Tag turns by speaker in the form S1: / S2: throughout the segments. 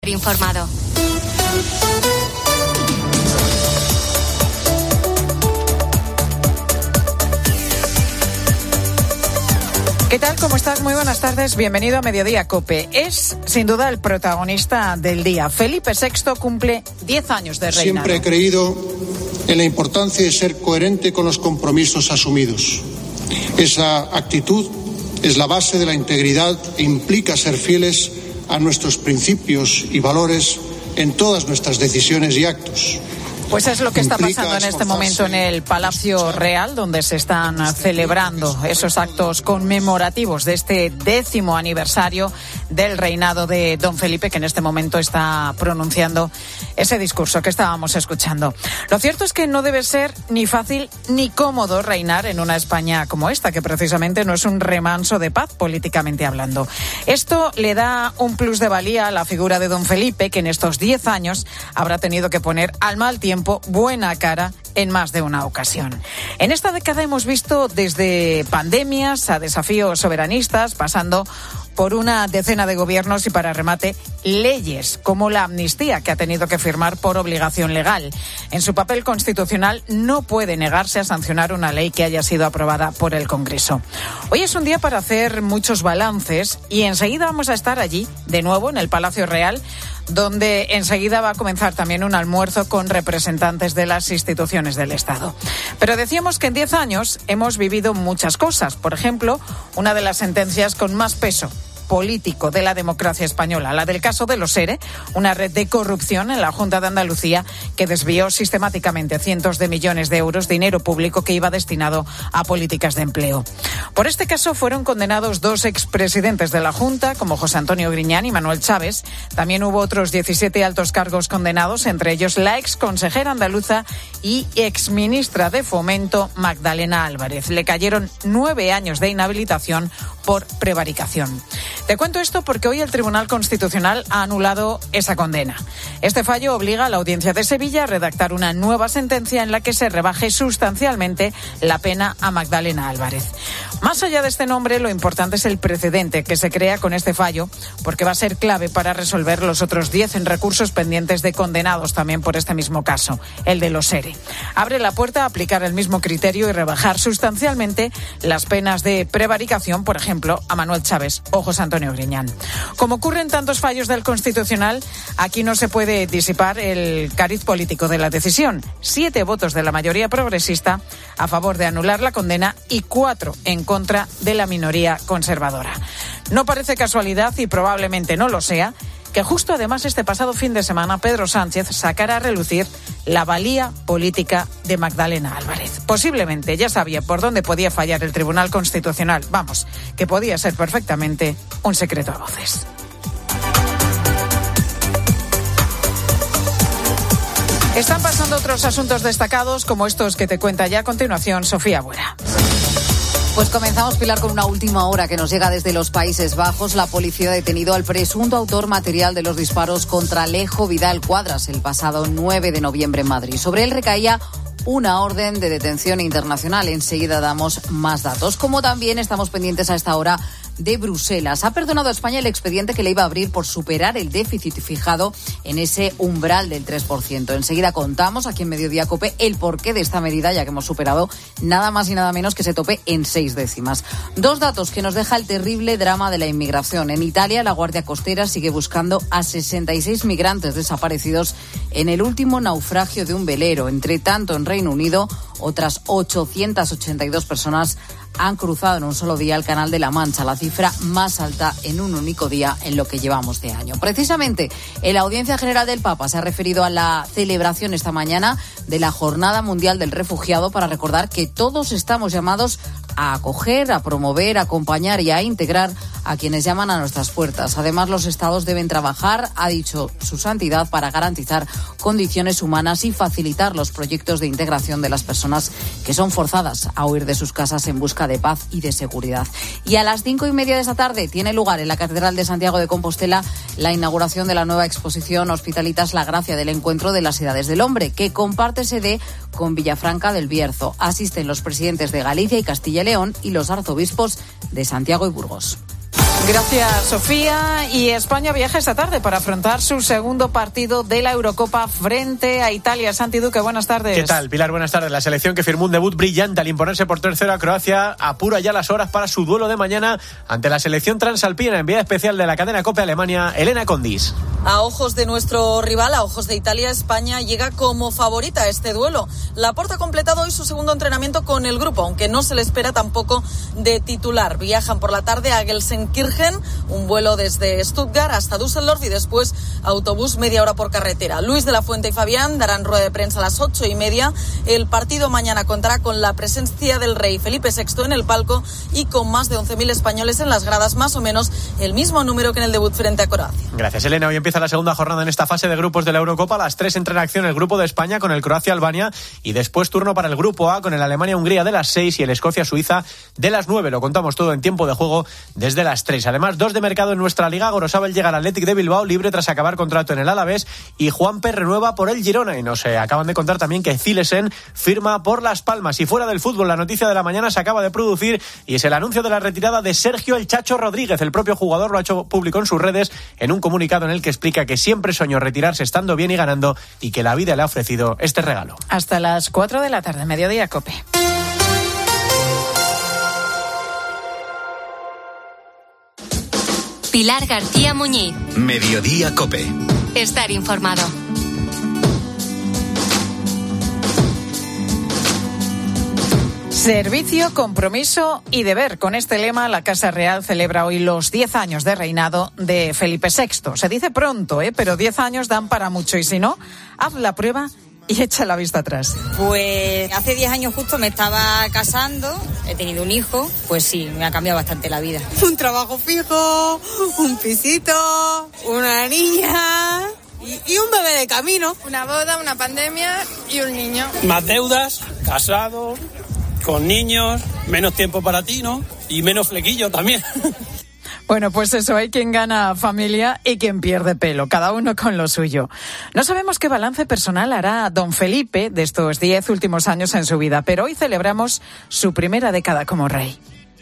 S1: Informado.
S2: ¿Qué tal? ¿Cómo estás? Muy buenas tardes. Bienvenido a Mediodía COPE. Es, sin duda, el protagonista del día. Felipe VI cumple 10 años de reinado.
S3: Siempre he creído en la importancia de ser coherente con los compromisos asumidos. Esa actitud es la base de la integridad e implica ser fieles a nuestros principios y valores en todas nuestras decisiones y actos.
S2: Pues es lo que está pasando en este momento en el Palacio Real, donde se están celebrando esos actos conmemorativos de este 10º aniversario del reinado de don Felipe, que en este momento está pronunciando ese discurso que estábamos escuchando. Lo cierto es que no debe ser ni fácil ni cómodo reinar en una España como esta, que precisamente no es un remanso de paz políticamente hablando. Esto le da un plus de valía a la figura de don Felipe, que en estos 10 años habrá tenido que poner al mal tiempo buena cara en más de una ocasión. En esta década hemos visto desde pandemias a desafíos soberanistas, pasando por una decena de gobiernos y, para remate, leyes como la amnistía, que ha tenido que firmar por obligación legal. En su papel constitucional no puede negarse a sancionar una ley que haya sido aprobada por el Congreso. Hoy es un día para hacer muchos balances y enseguida vamos a estar allí, de nuevo, en el Palacio Real, donde enseguida va a comenzar también un almuerzo con representantes de las instituciones del Estado. Pero decíamos que en 10 años hemos vivido muchas cosas. Por ejemplo, una de las sentencias con más peso político de la democracia española, la del caso de los ERE, una red de corrupción en la Junta de Andalucía que desvió sistemáticamente cientos de millones de euros, dinero público que iba destinado a políticas de empleo. Por este caso fueron condenados 2 expresidentes de la Junta, como José Antonio Griñán y Manuel Chaves. También hubo otros 17 altos cargos condenados, entre ellos la exconsejera andaluza y exministra de Fomento, Magdalena Álvarez. Le cayeron 9 años de inhabilitación por prevaricación. Te cuento esto porque hoy el Tribunal Constitucional ha anulado esa condena. Este fallo obliga a la Audiencia de Sevilla a redactar una nueva sentencia en la que se rebaje sustancialmente la pena a Magdalena Álvarez. Más allá de este nombre, lo importante es el precedente que se crea con este fallo, porque va a ser clave para resolver los otros 10 en recursos pendientes de condenados también por este mismo caso, el de los ERE. Abre la puerta a aplicar el mismo criterio y rebajar sustancialmente las penas de prevaricación, por ejemplo, a Manuel Chaves o José Antonio Griñán. Como ocurre en tantos fallos del Constitucional, aquí no se puede disipar el cariz político de la decisión. 7 votos de la mayoría progresista a favor de anular la condena y 4 en contra de la minoría conservadora. No parece casualidad, y probablemente no lo sea, que justo además este pasado fin de semana Pedro Sánchez sacara a relucir la valía política de Magdalena Álvarez. Posiblemente ya sabía por dónde podía fallar el Tribunal Constitucional. Vamos, que podía ser perfectamente un secreto a voces. Están pasando otros asuntos destacados como estos que te cuenta ya a continuación Sofía Buera.
S4: Pues comenzamos, Pilar, con una última hora que nos llega desde los Países Bajos. La policía ha detenido al presunto autor material de los disparos contra Alejo Vidal Cuadras el pasado 9 de noviembre en Madrid. Sobre él recaía una orden de detención internacional. Enseguida damos más datos. Como también estamos pendientes a esta hora de Bruselas. Ha perdonado a España el expediente que le iba a abrir por superar el déficit fijado en ese umbral del 3%. Enseguida contamos aquí en Mediodía COPE el porqué de esta medida, ya que hemos superado nada más y nada menos que ese tope en 6 décimas. 2 datos que nos deja el terrible drama de la inmigración. En Italia, la Guardia Costera sigue buscando a 66 migrantes desaparecidos en el último naufragio de un velero. Entre tanto, en Reino Unido, otras 882 personas han cruzado en un solo día el Canal de la Mancha, la cifra más alta en un único día en lo que llevamos de año. Precisamente, en la Audiencia General del Papa se ha referido a la celebración esta mañana de la Jornada Mundial del Refugiado para recordar que todos estamos llamados a acoger, a promover, a acompañar y a integrar a quienes llaman a nuestras puertas. Además, los estados deben trabajar, ha dicho su santidad, para garantizar condiciones humanas y facilitar los proyectos de integración de las personas que son forzadas a huir de sus casas en busca de paz y de seguridad. Y a las 5:30 de esta tarde tiene lugar en la Catedral de Santiago de Compostela la inauguración de la nueva exposición Hospitalitas La Gracia del Encuentro de las Edades del Hombre, que comparte sede con Villafranca del Bierzo. Asisten los presidentes de Galicia y Castilla y León y los arzobispos de Santiago y Burgos.
S2: Gracias, Sofía. Y España viaja esta tarde para afrontar su segundo partido de la Eurocopa frente a Italia. Santi Duque, buenas tardes.
S1: ¿Qué tal, Pilar? Buenas tardes. La selección, que firmó un debut brillante al imponerse por 3-0 a Croacia, apura ya las horas para su duelo de mañana ante la selección transalpina. Enviada especial de la cadena COPE Alemania, Elena Condis.
S5: A ojos de nuestro rival, a ojos de Italia, España llega como favorita a este duelo. Laporta ha completado hoy su segundo entrenamiento con el grupo, aunque no se le espera tampoco de titular. Viajan por la tarde a Gelsenkirchen, un vuelo desde Stuttgart hasta Düsseldorf y después autobús media hora por carretera. Luis de la Fuente y Fabián darán rueda de prensa a las 8:30. El partido mañana contará con la presencia del rey Felipe VI en el palco y con más de 11.000 españoles en las gradas, más o menos el mismo número que en el debut frente a Croacia.
S1: Gracias, Elena. Hoy empieza la segunda jornada en esta fase de grupos de la Eurocopa. A las 3 entra en acción el grupo de España con el Croacia-Albania y después turno para el grupo A con el Alemania-Hungría de las 6 y el Escocia-Suiza de las 9. Lo contamos todo en tiempo de juego desde las 3. Además, 2 de mercado en nuestra liga. Gorosabel llega al Athletic de Bilbao libre tras acabar contrato en el Alavés y Juanpe renueva por el Girona. Y nos acaban de contar también que Zilesen firma por Las Palmas. Y fuera del fútbol, la noticia de la mañana se acaba de producir y es el anuncio de la retirada de Sergio El Chacho Rodríguez. El propio jugador lo ha hecho público en sus redes en un comunicado en el que explica que siempre soñó retirarse estando bien y ganando y que la vida le ha ofrecido este regalo.
S2: Hasta las 4 de la tarde, mediodía, COPE.
S6: Pilar García Muñiz.
S7: Mediodía COPE.
S6: Estar informado.
S2: Servicio, compromiso y deber. Con este lema, la Casa Real celebra hoy los 10 años de reinado de Felipe VI. Se dice pronto, pero 10 años dan para mucho. Y si no, haz la prueba y echa la vista atrás.
S8: Pues hace 10 años justo me estaba casando, he tenido un hijo, pues sí, me ha cambiado bastante la vida.
S9: Un trabajo fijo, un pisito, una niña y un bebé de camino.
S10: Una boda, una pandemia y un niño.
S11: Más deudas, casado, con niños, menos tiempo para ti, ¿no? Y menos flequillo también.
S2: Bueno, pues eso, hay quien gana familia y quien pierde pelo, cada uno con lo suyo. No sabemos qué balance personal hará don Felipe de estos 10 últimos años en su vida, pero hoy celebramos su primera década como rey.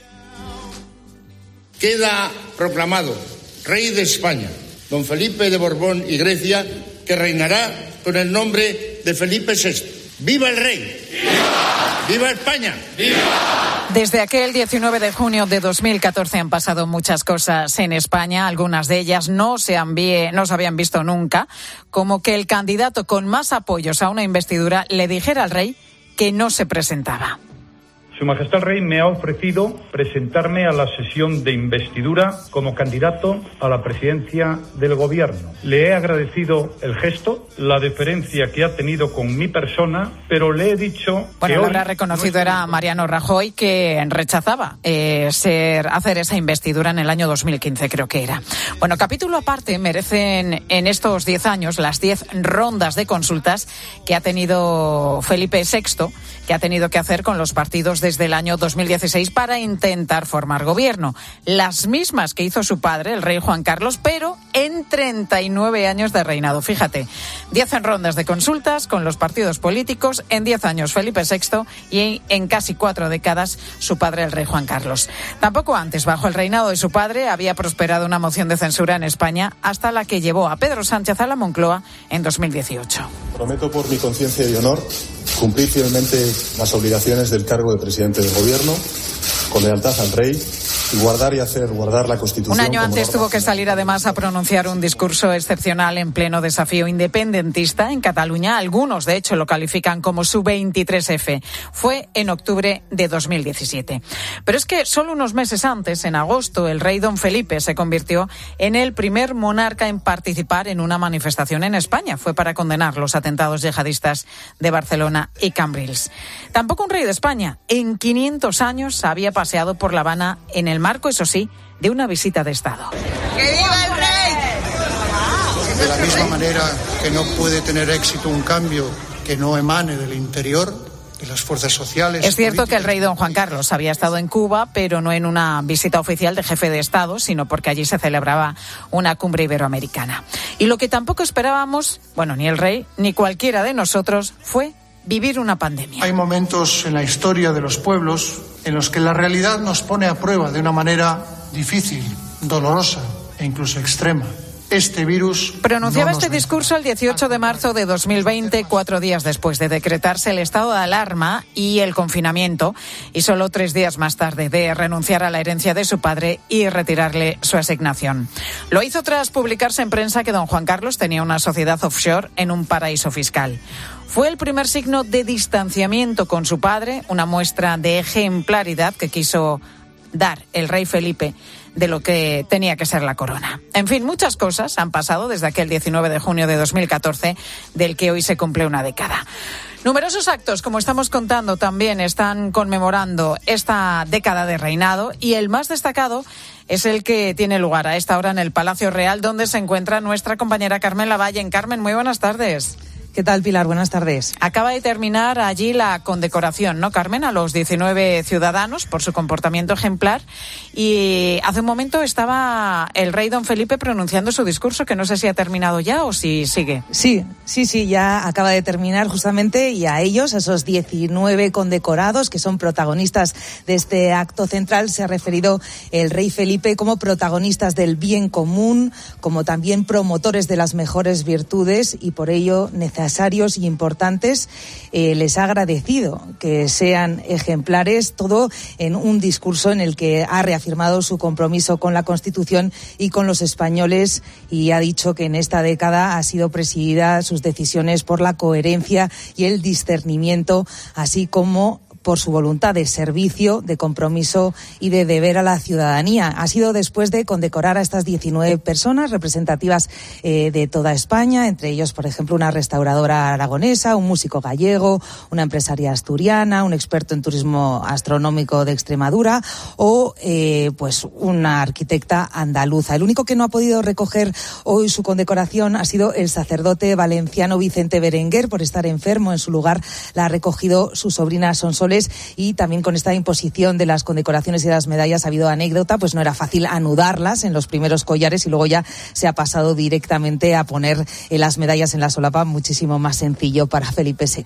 S12: Queda proclamado rey de España, don Felipe de Borbón y Grecia, que reinará con el nombre de Felipe VI. ¡Viva el rey! ¡Viva! ¡Viva España! ¡Viva!
S2: Desde aquel 19 de junio de 2014 han pasado muchas cosas en España. Algunas de ellas no se habían visto nunca, como que el candidato con más apoyos a una investidura le dijera al rey que no se presentaba.
S13: Su Majestad el Rey me ha ofrecido presentarme a la sesión de investidura como candidato a la presidencia del Gobierno. Le he agradecido el gesto, la deferencia que ha tenido con mi persona, pero le he dicho
S2: que lo habrá reconocido era Mariano Rajoy, que rechazaba hacer esa investidura en el año 2015, creo que era. Bueno, capítulo aparte merecen en estos 10 años las 10 rondas de consultas que ha tenido Felipe VI, que ha tenido que hacer con los partidos desde el año 2016 para intentar formar gobierno. Las mismas que hizo su padre, el rey Juan Carlos, pero en 39 años de reinado. Fíjate, 10 rondas de consultas con los partidos políticos, en 10 años Felipe VI y en casi 4 décadas su padre, el rey Juan Carlos. Tampoco antes, bajo el reinado de su padre, había prosperado una moción de censura en España, hasta la que llevó a Pedro Sánchez a la Moncloa en 2018.
S14: Prometo por mi conciencia y honor cumplir fielmente las obligaciones del cargo de presidente del Gobierno, con lealtad al rey, y guardar la Constitución.
S2: Un año antes tuvo que salir además a pronunciar un discurso excepcional en pleno desafío independentista en Cataluña. Algunos, de hecho, lo califican como su 23F. Fue en octubre de 2017. Pero es que solo unos meses antes, en agosto, el rey don Felipe se convirtió en el primer monarca en participar en una manifestación en España. Fue para condenar los atentados yihadistas de Barcelona y Cambrils. Tampoco un rey de España. En 500 años había paseado por La Habana en el marco, eso sí, de una visita de Estado.
S10: ¡Que viva el rey!
S3: De la misma manera que no puede tener éxito un cambio que no emane del interior, de las fuerzas sociales.
S2: Es cierto que el rey don Juan Carlos había estado en Cuba, pero no en una visita oficial de jefe de Estado, sino porque allí se celebraba una cumbre iberoamericana. Y lo que tampoco esperábamos, bueno, ni el rey ni cualquiera de nosotros, fue vivir una pandemia.
S3: Hay momentos en la historia de los pueblos en los que la realidad nos pone a prueba de una manera difícil dolorosa e incluso extrema. Este virus
S2: pronunciaba este discurso el 18 de marzo de 2020, 4 días después de decretarse el estado de alarma y el confinamiento, y solo 3 días más tarde de renunciar a la herencia de su padre y retirarle su asignación. Lo hizo tras publicarse en prensa que don Juan Carlos tenía una sociedad offshore en un paraíso fiscal. Fue el primer signo de distanciamiento con su padre, una muestra de ejemplaridad que quiso dar el rey Felipe de lo que tenía que ser la corona. En fin, muchas cosas han pasado desde aquel 19 de junio de 2014, del que hoy se cumple una década. Numerosos actos, como estamos contando, también están conmemorando esta década de reinado, y el más destacado es el que tiene lugar a esta hora en el Palacio Real, donde se encuentra nuestra compañera Carmen Lavalle. Carmen, muy buenas tardes.
S7: ¿Qué tal, Pilar? Buenas tardes.
S2: Acaba de terminar allí la condecoración, ¿no, Carmen?, a los 19 ciudadanos por su comportamiento ejemplar. Y hace un momento estaba el rey don Felipe pronunciando su discurso, que no sé si ha terminado ya o si sigue.
S7: Sí, ya acaba de terminar justamente, y a ellos, a esos 19 condecorados que son protagonistas de este acto central, se ha referido el rey Felipe como protagonistas del bien común, como también promotores de las mejores virtudes, y por ello necesarios y importantes. Les ha agradecido que sean ejemplares, todo en un discurso en el que ha reafirmado su compromiso con la Constitución y con los españoles, y ha dicho que en esta década ha sido presidida sus decisiones por la coherencia y el discernimiento, así como por su voluntad de servicio, de compromiso y de deber a la ciudadanía. Ha sido después de condecorar a estas 19 personas representativas de toda España, entre ellos, por ejemplo, una restauradora aragonesa, un músico gallego, una empresaria asturiana, un experto en turismo astronómico de Extremadura o pues una arquitecta andaluza. El único que no ha podido recoger hoy su condecoración ha sido el sacerdote valenciano Vicente Berenguer. Por estar enfermo, en su lugar la ha recogido su sobrina Sonsoles. Y también con esta imposición de las condecoraciones y de las medallas ha habido anécdota, pues no era fácil anudarlas en los primeros collares, y luego ya se ha pasado directamente a poner las medallas en la solapa, muchísimo más sencillo para Felipe VI.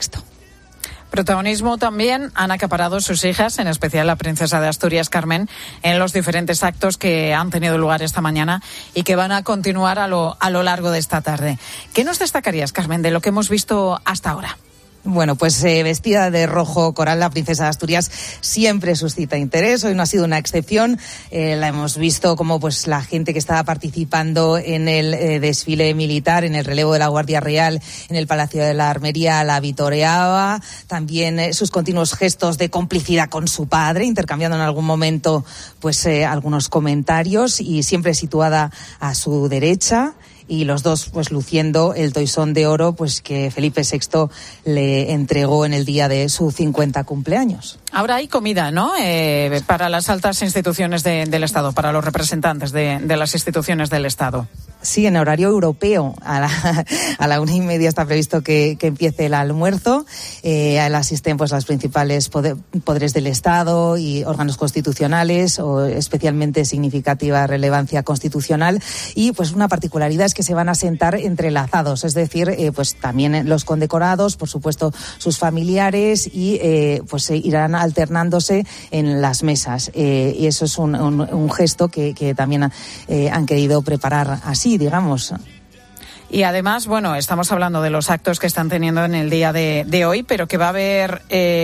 S2: Protagonismo también han acaparado sus hijas, en especial la princesa de Asturias, Carmen, en los diferentes actos que han tenido lugar esta mañana y que van a continuar a lo largo de esta tarde. ¿Qué nos destacarías, Carmen, de lo que hemos visto hasta ahora?
S7: Bueno, pues vestida de rojo coral, la princesa de Asturias siempre suscita interés. Hoy no ha sido una excepción. La hemos visto como pues la gente que estaba participando en el desfile militar, en el relevo de la Guardia Real, en el Palacio de la Armería, la vitoreaba. También sus continuos gestos de complicidad con su padre, intercambiando en algún momento pues algunos comentarios, y siempre situada a su derecha. Y los dos pues luciendo el toisón de oro pues que Felipe VI le entregó en el día de su 50 cumpleaños.
S2: Ahora hay comida, ¿no? Para las altas instituciones del Estado, para los representantes de las instituciones del Estado.
S7: Sí, en horario europeo. A la 1:30 está previsto que empiece el almuerzo. Asisten pues las principales poderes del Estado y órganos constitucionales, o especialmente significativa relevancia constitucional. Y pues una particularidad es que se van a sentar entrelazados, es decir, pues también los condecorados, por supuesto sus familiares, y pues irán alternándose en las mesas. Y eso es un gesto que también han querido preparar así, digamos.
S2: Y además, bueno, estamos hablando de los actos que están teniendo en el día de hoy, pero que va a haber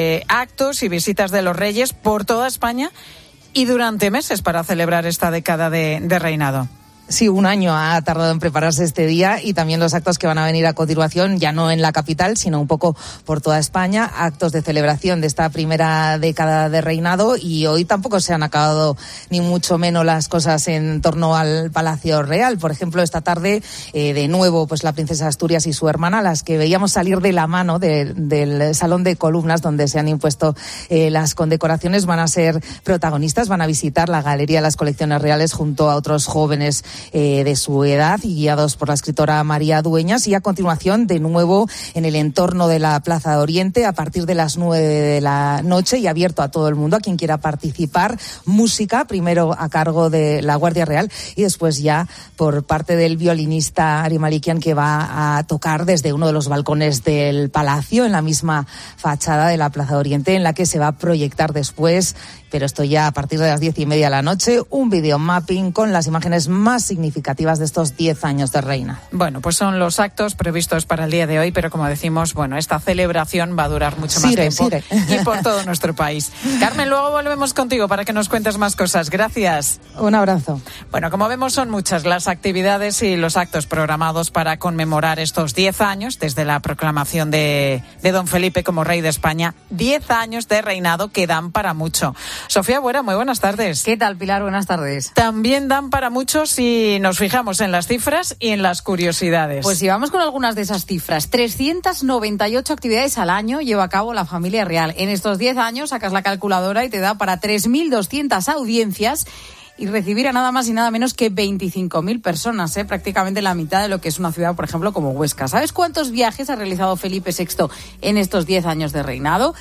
S2: actos y visitas de los reyes por toda España y durante meses para celebrar esta década de reinado.
S7: Sí, un año ha tardado en prepararse este día, y también los actos que van a venir a continuación, ya no en la capital, sino un poco por toda España, actos de celebración de esta primera década de reinado. Y hoy tampoco se han acabado ni mucho menos las cosas en torno al Palacio Real. Por ejemplo, esta tarde, de nuevo, pues la princesa de Asturias y su hermana, las que veíamos salir de la mano del salón de columnas donde se han impuesto las condecoraciones, van a ser protagonistas, van a visitar la Galería de las Colecciones Reales junto a otros jóvenes de su edad y guiados por la escritora María Dueñas. Y a continuación, de nuevo, en el entorno de la Plaza de Oriente, a partir de las 9 de la noche y abierto a todo el mundo, a quien quiera participar. Música, primero a cargo de la Guardia Real y después ya por parte del violinista Ari Malikian, que va a tocar desde uno de los balcones del Palacio, en la misma fachada de la Plaza de Oriente, en la que se va a proyectar después, pero esto ya a partir de las 10:30 de la noche, un videomapping con las imágenes más significativas de estos 10 años de reina.
S2: Bueno, pues son los actos previstos para el día de hoy, pero como decimos, bueno, esta celebración va a durar mucho más tiempo y por todo nuestro país. Carmen, luego volvemos contigo para que nos cuentes más cosas. Gracias.
S7: Un abrazo.
S2: Bueno, como vemos, son muchas las actividades y los actos programados para conmemorar estos 10 años desde la proclamación de don Felipe como rey de España. 10 años de reinado que dan para mucho. Sofía Buera, muy buenas tardes.
S4: ¿Qué tal, Pilar? Buenas tardes.
S2: También dan para mucho si nos fijamos en las cifras y en las curiosidades.
S4: Pues si vamos con algunas de esas cifras. 398 actividades al año lleva a cabo la familia real. En estos 10 años sacas la calculadora y te da para 3.200 audiencias y recibir a nada más y nada menos que 25.000 personas, prácticamente la mitad de lo que es una ciudad, por ejemplo, como Huesca. ¿Sabes cuántos viajes ha realizado Felipe VI en estos 10 años de reinado?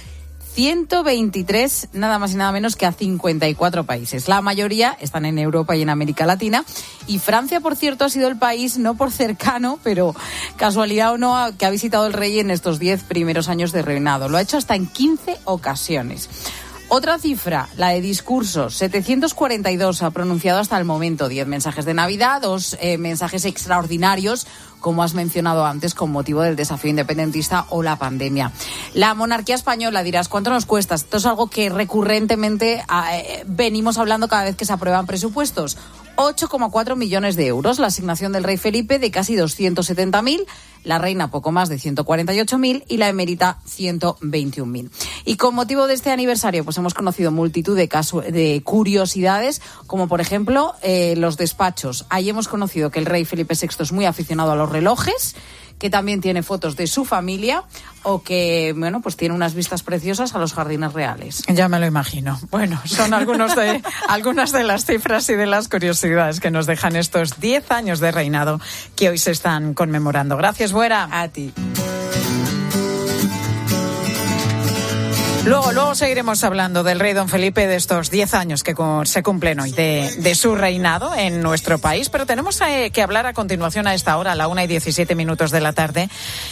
S4: 123, nada más y nada menos que a 54 países. La mayoría están en Europa y en América Latina. Y Francia, por cierto, ha sido el país, no por cercano, pero casualidad o no, que ha visitado el rey en estos 10 primeros años de reinado. Lo ha hecho hasta en 15 ocasiones. Otra cifra, la de discursos, 742 ha pronunciado hasta el momento, 10 mensajes de Navidad, 2 mensajes extraordinarios, como has mencionado antes, con motivo del desafío independentista o la pandemia. La monarquía española, dirás, ¿cuánto nos cuesta? Esto es algo que recurrentemente venimos hablando cada vez que se aprueban presupuestos. 8,4 millones de euros, la asignación del rey Felipe de casi 270.000, la reina poco más de 148.000 y la emérita 121.000. Y con motivo de este aniversario, pues hemos conocido multitud de curiosidades, como por ejemplo los despachos. Ahí hemos conocido que el rey Felipe VI es muy aficionado a los relojes, que también tiene fotos de su familia o que, bueno, pues tiene unas vistas preciosas a los jardines reales.
S2: Ya me lo imagino. Bueno, son algunas de las cifras y de las curiosidades que nos dejan estos 10 años de reinado que hoy se están conmemorando. Gracias, Buera.
S4: A ti.
S2: Luego seguiremos hablando del rey don Felipe, de estos 10 años que se cumplen hoy de su reinado en nuestro país, pero tenemos que hablar a continuación a esta hora, a la 1:17 de la tarde,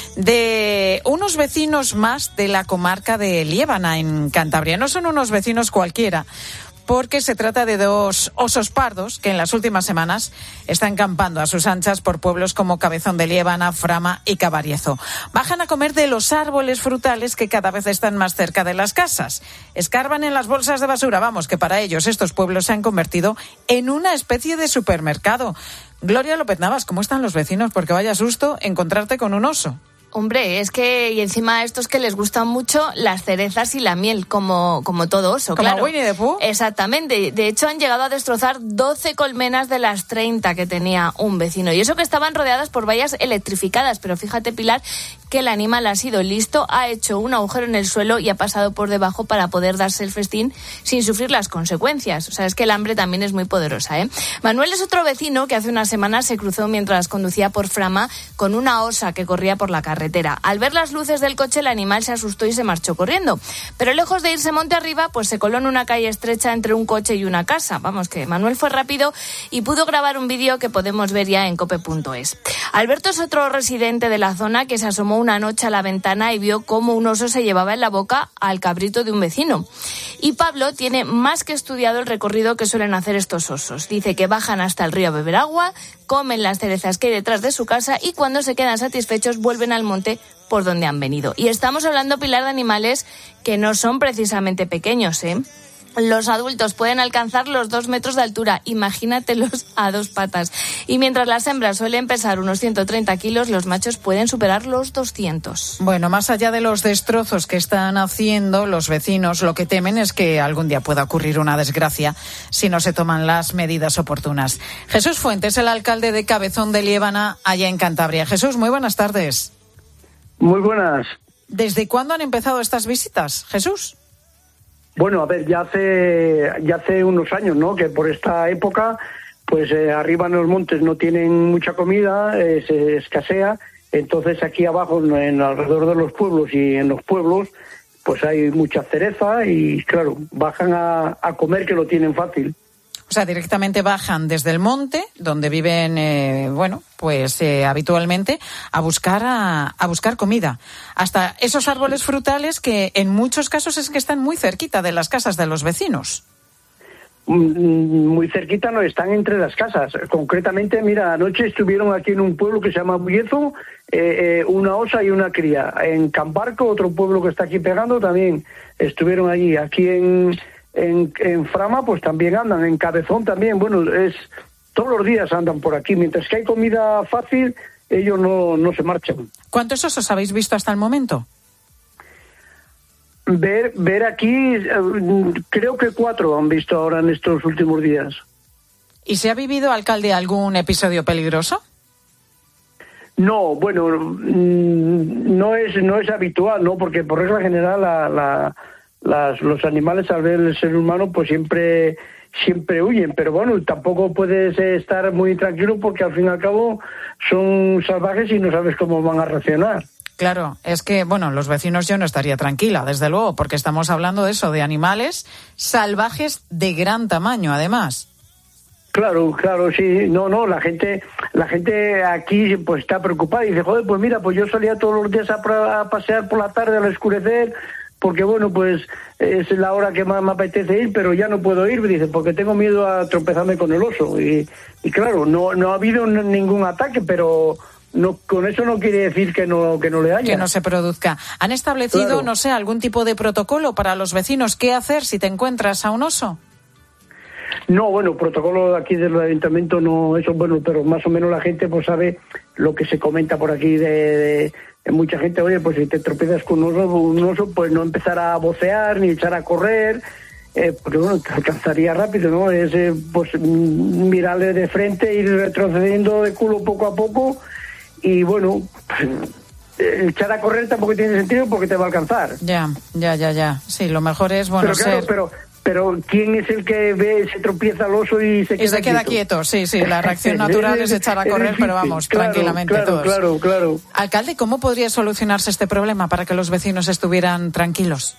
S2: de unos vecinos más de la comarca de Liébana, en Cantabria. No son unos vecinos cualquiera, porque se trata de 2 osos pardos que en las últimas semanas están campando a sus anchas por pueblos como Cabezón de Liébana, Frama y Cabariezo. Bajan a comer de los árboles frutales que cada vez están más cerca de las casas. Escarban en las bolsas de basura. Vamos, que para ellos estos pueblos se han convertido en una especie de supermercado. Gloria López Navas, ¿cómo están los vecinos? Porque vaya susto encontrarte con un oso.
S15: Hombre, es que, y encima a estos que les gustan mucho las cerezas y la miel, como todo oso,
S2: ¿como
S15: claro.
S2: Winnie the Pooh?
S15: Exactamente. De hecho, han llegado a destrozar 12 colmenas de las 30 que tenía un vecino. Y eso que estaban rodeadas por vallas electrificadas. Pero fíjate, Pilar, que el animal ha sido listo, ha hecho un agujero en el suelo y ha pasado por debajo para poder darse el festín sin sufrir las consecuencias. O sea, es que el hambre también es muy poderosa, ¿eh? Manuel es otro vecino que hace unas semanas se cruzó mientras conducía por Frama con una osa que corría por la carretera. Al ver las luces del coche, el animal se asustó y se marchó corriendo. Pero lejos de irse monte arriba, pues se coló en una calle estrecha entre un coche y una casa. Vamos, que Manuel fue rápido y pudo grabar un vídeo que podemos ver ya en cope.es. Alberto es otro residente de la zona que se asomó una noche a la ventana y vio cómo un oso se llevaba en la boca al cabrito de un vecino. Y Pablo tiene más que estudiado el recorrido que suelen hacer estos osos. Dice que bajan hasta el río a beber agua, comen las cerezas que hay detrás de su casa y cuando se quedan satisfechos vuelven al monte por donde han venido. Y estamos hablando, Pilar, de animales que no son precisamente pequeños, ¿eh? Los adultos pueden alcanzar los 2 metros de altura, imagínatelos a 2 patas. Y mientras las hembras suelen pesar unos 130 kilos, los machos pueden superar los 200.
S2: Bueno, más allá de los destrozos que están haciendo los vecinos, lo que temen es que algún día pueda ocurrir una desgracia si no se toman las medidas oportunas. Jesús Fuentes, el alcalde de Cabezón de Liébana, allá en Cantabria. Jesús, muy buenas tardes.
S16: Muy buenas.
S2: ¿Desde cuándo han empezado estas visitas, Jesús?
S16: Bueno, a ver, ya hace unos años, ¿no? Que por esta época pues arriba en los montes no tienen mucha comida, se escasea, entonces aquí abajo, en alrededor de los pueblos y en los pueblos, pues hay mucha cereza y claro, bajan a comer, que lo tienen fácil.
S2: O sea, directamente bajan desde el monte, donde viven, habitualmente, a buscar comida. Hasta esos árboles frutales que en muchos casos es que están muy cerquita de las casas de los vecinos.
S16: Muy cerquita no, están entre las casas. Concretamente, mira, anoche estuvieron aquí en un pueblo que se llama Bullezo, una osa y una cría. En Cambarco, otro pueblo que está aquí pegando, también estuvieron allí. Aquí en Frama, pues también andan. En Cabezón también. Bueno, todos los días andan por aquí. Mientras que hay comida fácil, ellos no se marchan.
S2: ¿Cuántos osos habéis visto hasta el momento?
S16: Ver aquí, creo que 4 han visto ahora en estos últimos días.
S2: ¿Y se ha vivido, alcalde, algún episodio peligroso?
S16: No, bueno, no es habitual, ¿no? Porque por regla general los animales al ver el ser humano pues siempre huyen, pero bueno, tampoco puedes estar muy tranquilo porque al fin y al cabo son salvajes y no sabes cómo van a reaccionar.
S2: Claro, es que, los vecinos, yo no estaría tranquila, desde luego, porque estamos hablando de eso, de animales salvajes de gran tamaño, además.
S16: Claro, sí. No, la gente aquí pues está preocupada y dice, joder, pues mira, pues yo salía todos los días a pasear por la tarde al oscurecer, porque pues es la hora que más me apetece ir, pero ya no puedo ir, dice, porque tengo miedo a tropezarme con el oso. Y claro, no ha habido ningún ataque, pero no, con eso no quiere decir que no le haya.
S2: Que no se produzca. ¿Han establecido,
S16: claro,
S2: algún tipo de protocolo para los vecinos? ¿Qué hacer si te encuentras a un oso?
S16: No, protocolo de aquí del ayuntamiento no, eso pero más o menos la gente pues sabe lo que se comenta por aquí de mucha gente. Oye, pues si te tropiezas con un oso, pues no empezar a vocear ni echar a correr, porque te alcanzaría rápido, ¿no? Es pues mirarle de frente, ir retrocediendo de culo poco a poco y echar a correr tampoco tiene sentido porque te va a alcanzar.
S2: Ya. Sí, lo mejor es,
S16: pero claro, pero ¿quién es el que se tropieza al oso y se queda
S2: quieto? Sí, la reacción natural es echar a correr, pero vamos, tranquilamente todos.
S16: Claro.
S2: Alcalde, ¿cómo podría solucionarse este problema para que los vecinos estuvieran tranquilos?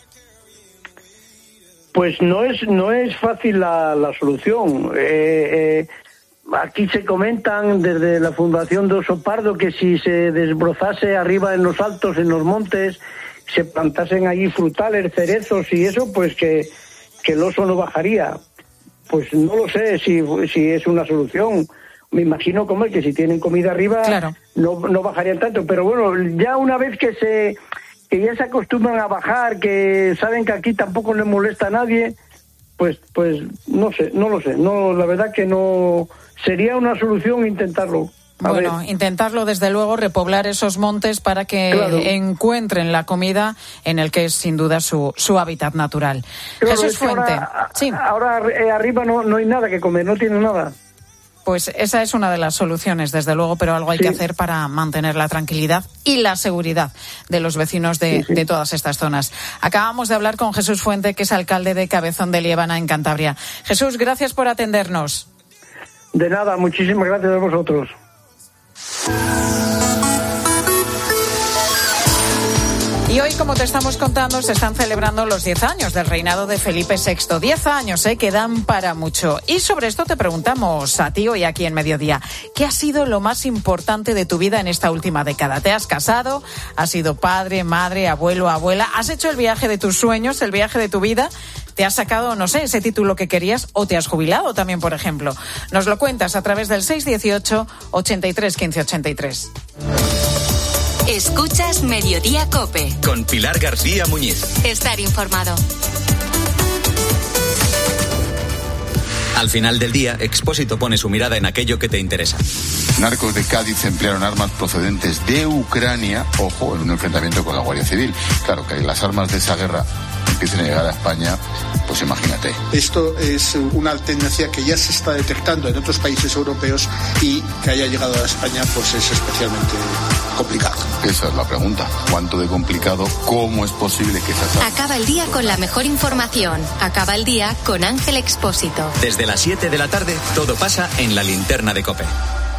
S16: Pues no es fácil la solución. Aquí se comentan desde la Fundación de Oso Pardo que si se desbrozase arriba en los altos, en los montes, se plantasen allí frutales, cerezos y eso, pues que el oso no bajaría. Pues no lo sé si es una solución. Me imagino que si tienen comida arriba, claro, no bajarían tanto. Pero ya una vez que ya se acostumbran a bajar, que saben que aquí tampoco les molesta a nadie, pues no lo sé. No, la verdad que no sería una solución intentarlo.
S2: Intentarlo, desde luego, repoblar esos montes para que encuentren la comida en el que es sin duda su hábitat natural.
S16: Claro,
S2: Jesús Fuente.
S16: Ahora arriba no hay nada que comer, no tienen nada.
S2: Pues esa es una de las soluciones, desde luego, pero algo hay que hacer para mantener la tranquilidad y la seguridad de los vecinos de todas estas zonas. Acabamos de hablar con Jesús Fuente, que es alcalde de Cabezón de Liébana, en Cantabria. Jesús, gracias por atendernos.
S16: De nada, muchísimas gracias a vosotros.
S2: Y hoy, como te estamos contando, se están celebrando los 10 años del reinado de Felipe VI. 10 años, que dan para mucho. Y sobre esto te preguntamos a ti hoy aquí en Mediodía. ¿Qué ha sido lo más importante de tu vida en esta última década? ¿Te has casado? ¿Has sido padre, madre, abuelo, abuela? ¿Has hecho el viaje de tus sueños, el viaje de tu vida? ¿Te has sacado, ese título que querías o te has jubilado también, por ejemplo? Nos lo cuentas a través del 618 83 15 83.
S6: Escuchas Mediodía COPE.
S17: Con Pilar García Muñiz.
S6: Estar informado.
S17: Al final del día, Expósito pone su mirada en aquello que te interesa.
S18: Narcos de Cádiz emplearon armas procedentes de Ucrania, ojo, en un enfrentamiento con la Guardia Civil. Claro que las armas de esa guerra empiecen a llegar a España, pues imagínate.
S3: Esto es una tendencia que ya se está detectando en otros países europeos y que haya llegado a España pues es especialmente complicado.
S18: Esa es la pregunta. ¿Cuánto de complicado? ¿Cómo es posible que se haga?
S6: Acaba el día con la mejor información. Acaba el día con Ángel Expósito.
S17: Desde las 7 de la tarde, todo pasa en la linterna de COPE.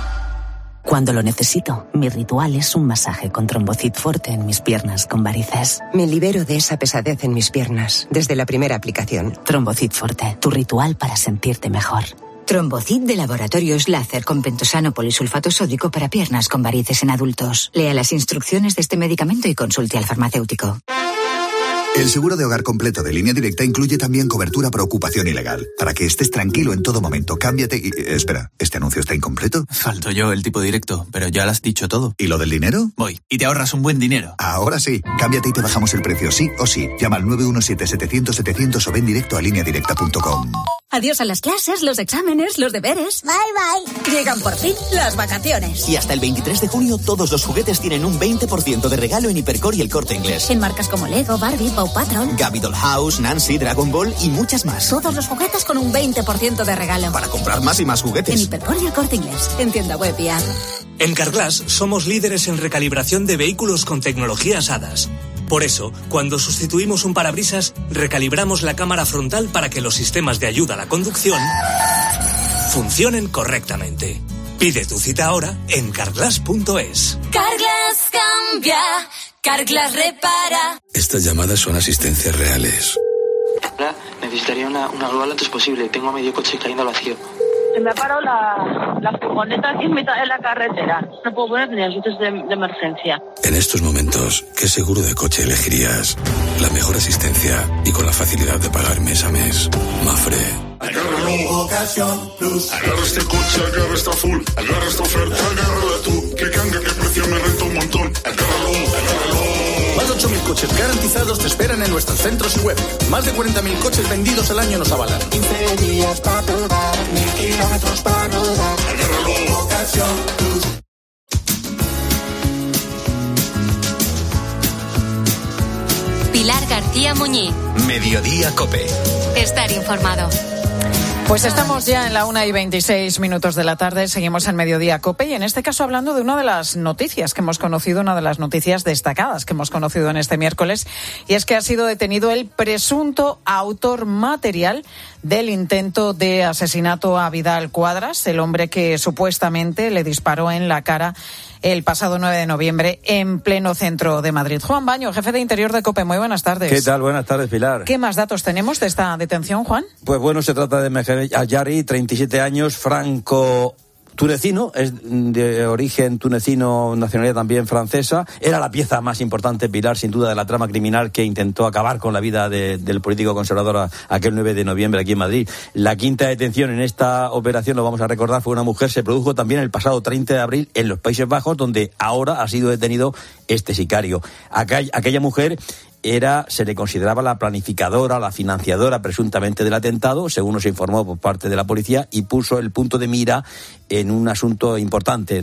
S19: Cuando lo necesito, mi ritual es un masaje con Trombocid Forte en mis piernas con varices.
S20: Me libero de esa pesadez en mis piernas desde la primera aplicación.
S19: Trombocid Forte, tu ritual para sentirte mejor.
S21: Trombocid de Laboratorios Láser con pentosano polisulfato sódico para piernas con varices en adultos. Lea las instrucciones de este medicamento y consulte al farmacéutico.
S22: El seguro de hogar completo de Línea Directa incluye también cobertura por ocupación ilegal. Para que estés tranquilo en todo momento, cámbiate y... espera, ¿este anuncio está incompleto?
S23: Falto yo el tipo directo, pero ya lo has dicho todo.
S22: ¿Y lo del dinero?
S23: Voy, y te ahorras un buen dinero.
S22: Ahora sí, cámbiate y te bajamos el precio sí o sí. Llama al 917-700-700 o ven directo a lineadirecta.com.
S24: Adiós a las clases, los exámenes, los deberes.
S25: Bye, bye.
S24: Llegan por fin las vacaciones.
S26: Y hasta el 23 de junio todos los juguetes tienen un 20% de regalo en Hipercor y El Corte Inglés.
S24: En marcas como Lego, Barbie, Paw Patrol,
S26: Gabby Dollhouse, Nancy, Dragon Ball y muchas más.
S24: Todos los juguetes con un 20% de regalo.
S26: Para comprar más y más juguetes.
S24: En Hipercor y El Corte Inglés. En tienda web y app.
S27: En Carglass somos líderes en recalibración de vehículos con tecnologías HADAS. Por eso, cuando sustituimos un parabrisas, recalibramos la cámara frontal para que los sistemas de ayuda a la conducción funcionen correctamente. Pide tu cita ahora en carglass.es.
S28: Carglass cambia, Carglass repara.
S29: Estas llamadas son asistencias reales.
S30: Hola, necesitaría una grúa lo antes posible. Tengo medio coche cayendo al vacío.
S31: Se me ha parado la furgoneta aquí en mitad de la carretera. No puedo poner ni luces de emergencia.
S29: En estos momentos, ¿qué seguro de coche elegirías? La mejor asistencia y con la facilidad de pagar mes a mes. Mafre.
S32: Agárralo, Ocasión Plus. Agarra este coche, agarra esta full. Agarra esta oferta, agárrala tú. Que cambia, que precio me renta un montón. Agárralo.
S33: Más de 8.000 coches garantizados te esperan en nuestros centros y web. Más de 40.000 coches vendidos al año nos avalan.
S32: 15 días para probar, 1.000 kilómetros para rodar. Agárralo, Ocasión Plus.
S6: Pilar García Muñiz.
S17: Mediodía COPE.
S6: Estar informado.
S2: Pues estamos ya en la 1:26 de la tarde, seguimos en Mediodía COPE y en este caso hablando de una de las noticias que hemos conocido, una de las noticias destacadas que hemos conocido en este miércoles, y es que ha sido detenido el presunto autor material del intento de asesinato a Vidal Cuadras, el hombre que supuestamente le disparó en la cara el pasado 9 de noviembre en pleno centro de Madrid. Juan Baño, jefe de Interior de COPE, muy buenas tardes.
S34: ¿Qué tal? Buenas tardes, Pilar.
S2: ¿Qué más datos tenemos de esta detención, Juan?
S34: Pues bueno, se trata de Mehmet Ayari, 37 años, franco-tunecino, es de origen tunecino, nacionalidad también francesa. Era la pieza más importante, Pilar, sin duda, de la trama criminal que intentó acabar con la vida del político conservador aquel 9 de noviembre aquí en Madrid. La quinta detención en esta operación, lo vamos a recordar, fue una mujer. Se produjo también el pasado 30 de abril en los Países Bajos, donde ahora ha sido detenido este sicario. Aquella mujer se le consideraba la planificadora, la financiadora presuntamente del atentado, según nos informó por parte de la policía, y puso el punto de mira en un asunto importante.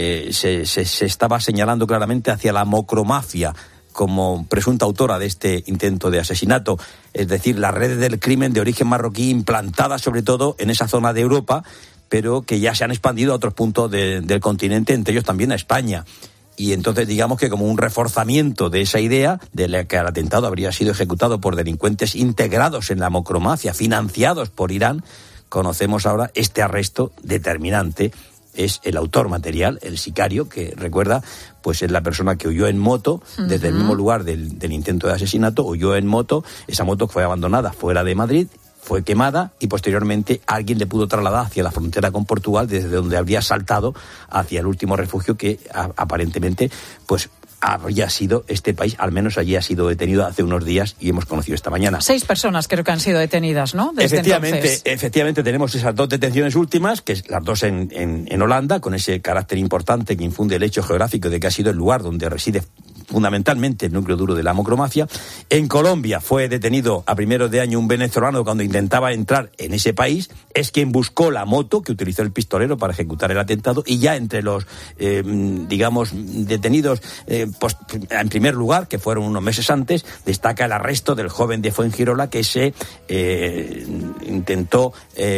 S34: Se estaba señalando claramente hacia la macromafia como presunta autora de este intento de asesinato, es decir, las redes del crimen de origen marroquí implantadas sobre todo en esa zona de Europa, pero que ya se han expandido a otros puntos del continente, entre ellos también a España. Y entonces digamos que como un reforzamiento de esa idea de la que el atentado habría sido ejecutado por delincuentes integrados en la macromafia, financiados por Irán, conocemos ahora este arresto determinante. Es el autor material, el sicario, que recuerda, pues es la persona que huyó en moto desde el mismo lugar del intento de asesinato, huyó en moto, esa moto fue abandonada fuera de Madrid, fue quemada y posteriormente alguien le pudo trasladar hacia la frontera con Portugal, desde donde habría saltado hacia el último refugio que aparentemente pues habría sido este país. Al menos allí ha sido detenido hace unos días y hemos conocido esta mañana.
S2: 6 personas creo que han sido detenidas, ¿no? Desde
S34: efectivamente tenemos esas 2 detenciones últimas, que es las 2 en Holanda, con ese carácter importante que infunde el hecho geográfico de que ha sido el lugar donde reside fundamentalmente el núcleo duro de la macromafia. En Colombia fue detenido a primeros de año un venezolano cuando intentaba entrar en ese país. Es quien buscó la moto que utilizó el pistolero para ejecutar el atentado, y ya entre los, detenidos, en primer lugar, que fueron unos meses antes, destaca el arresto del joven de Fuengirola que se intentó...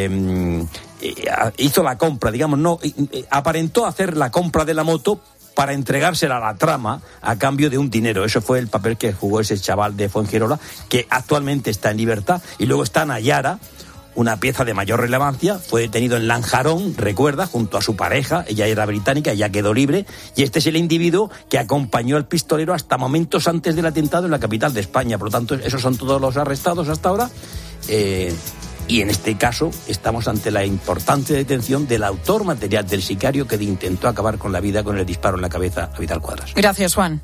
S34: hizo la compra, aparentó hacer la compra de la moto para entregársela a la trama a cambio de un dinero. Eso fue el papel que jugó ese chaval de Fuengirola, que actualmente está en libertad. Y luego está Nayara, una pieza de mayor relevancia. Fue detenido en Lanjarón, recuerda, junto a su pareja. Ella era británica, ella quedó libre. Y este es el individuo que acompañó al pistolero hasta momentos antes del atentado en la capital de España. Por lo tanto, esos son todos los arrestados hasta ahora. Y en este caso estamos ante la importante detención del autor material del sicario que intentó acabar con la vida con el disparo en la cabeza a Vidal Cuadras.
S2: Gracias, Juan.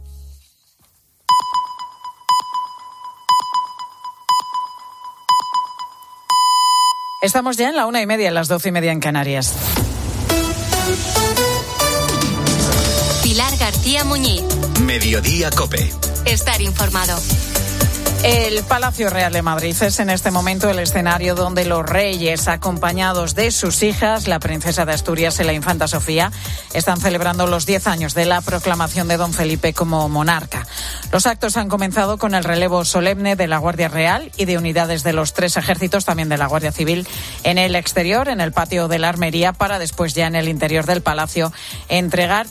S2: Estamos ya en la 1:30, las 12:30 en Canarias.
S6: Pilar García Muñiz.
S17: Mediodía COPE.
S6: Estar informado.
S2: El Palacio Real de Madrid es en este momento el escenario donde los reyes, acompañados de sus hijas, la princesa de Asturias y la infanta Sofía, están celebrando los 10 años de la proclamación de don Felipe como monarca. Los actos han comenzado con el relevo solemne de la Guardia Real y de unidades de los 3 ejércitos, también de la Guardia Civil, en el exterior, en el patio de la Armería, para después ya en el interior del Palacio entregar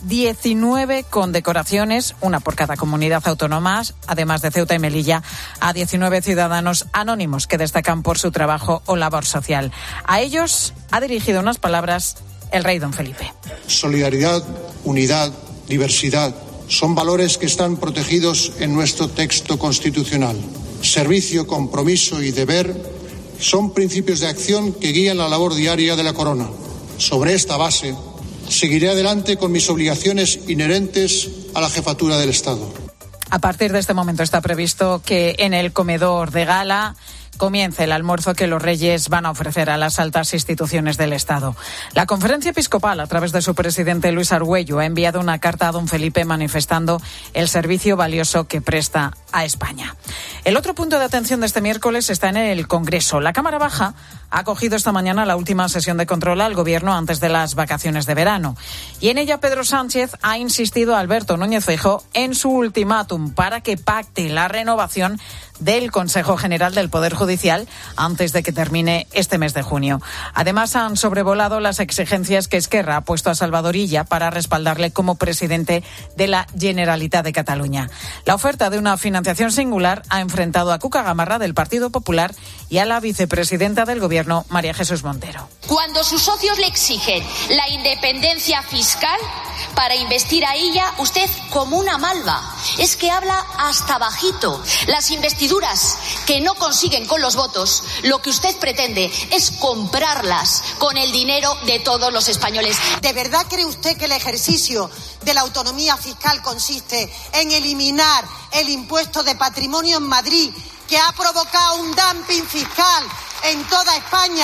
S2: 19 condecoraciones, una por cada comunidad autónoma, además de Ceuta y Melilla, a 19 ciudadanos anónimos que destacan por su trabajo o labor social. A ellos ha dirigido unas palabras el rey don Felipe.
S3: Solidaridad, unidad, diversidad son valores que están protegidos en nuestro texto constitucional. Servicio, compromiso y deber son principios de acción que guían la labor diaria de la corona. Sobre esta base, seguiré adelante con mis obligaciones inherentes a la jefatura del Estado.
S2: A partir de este momento está previsto que en el comedor de gala comience el almuerzo que los reyes van a ofrecer a las altas instituciones del Estado. La Conferencia Episcopal, a través de su presidente Luis Argüello, ha enviado una carta a don Felipe manifestando el servicio valioso que presta a España. El otro punto de atención de este miércoles está en el Congreso. La Cámara Baja ha acogido esta mañana la última sesión de control al Gobierno antes de las vacaciones de verano. Y en ella Pedro Sánchez ha insistido a Alberto Núñez Feijóo en su ultimátum para que pacte la renovación del Consejo General del Poder Judicial antes de que termine este mes de junio. Además, han sobrevolado las exigencias que Esquerra ha puesto a Salvador Illa para respaldarle como presidente de la Generalitat de Cataluña. La oferta de una financiación singular ha enfrentado a Cuca Gamarra del Partido Popular y a la vicepresidenta del Gobierno, María Jesús Montero.
S1: Cuando sus socios le exigen la independencia fiscal para investir a Illa, usted como una malva. Es que habla hasta bajito. Las investiduras que no consiguen con los votos, lo que usted pretende es comprarlas con el dinero de todos los españoles.
S4: ¿De verdad cree usted que el ejercicio de la autonomía fiscal consiste en eliminar el impuesto de patrimonio en Madrid, que ha provocado un dumping fiscal en toda España?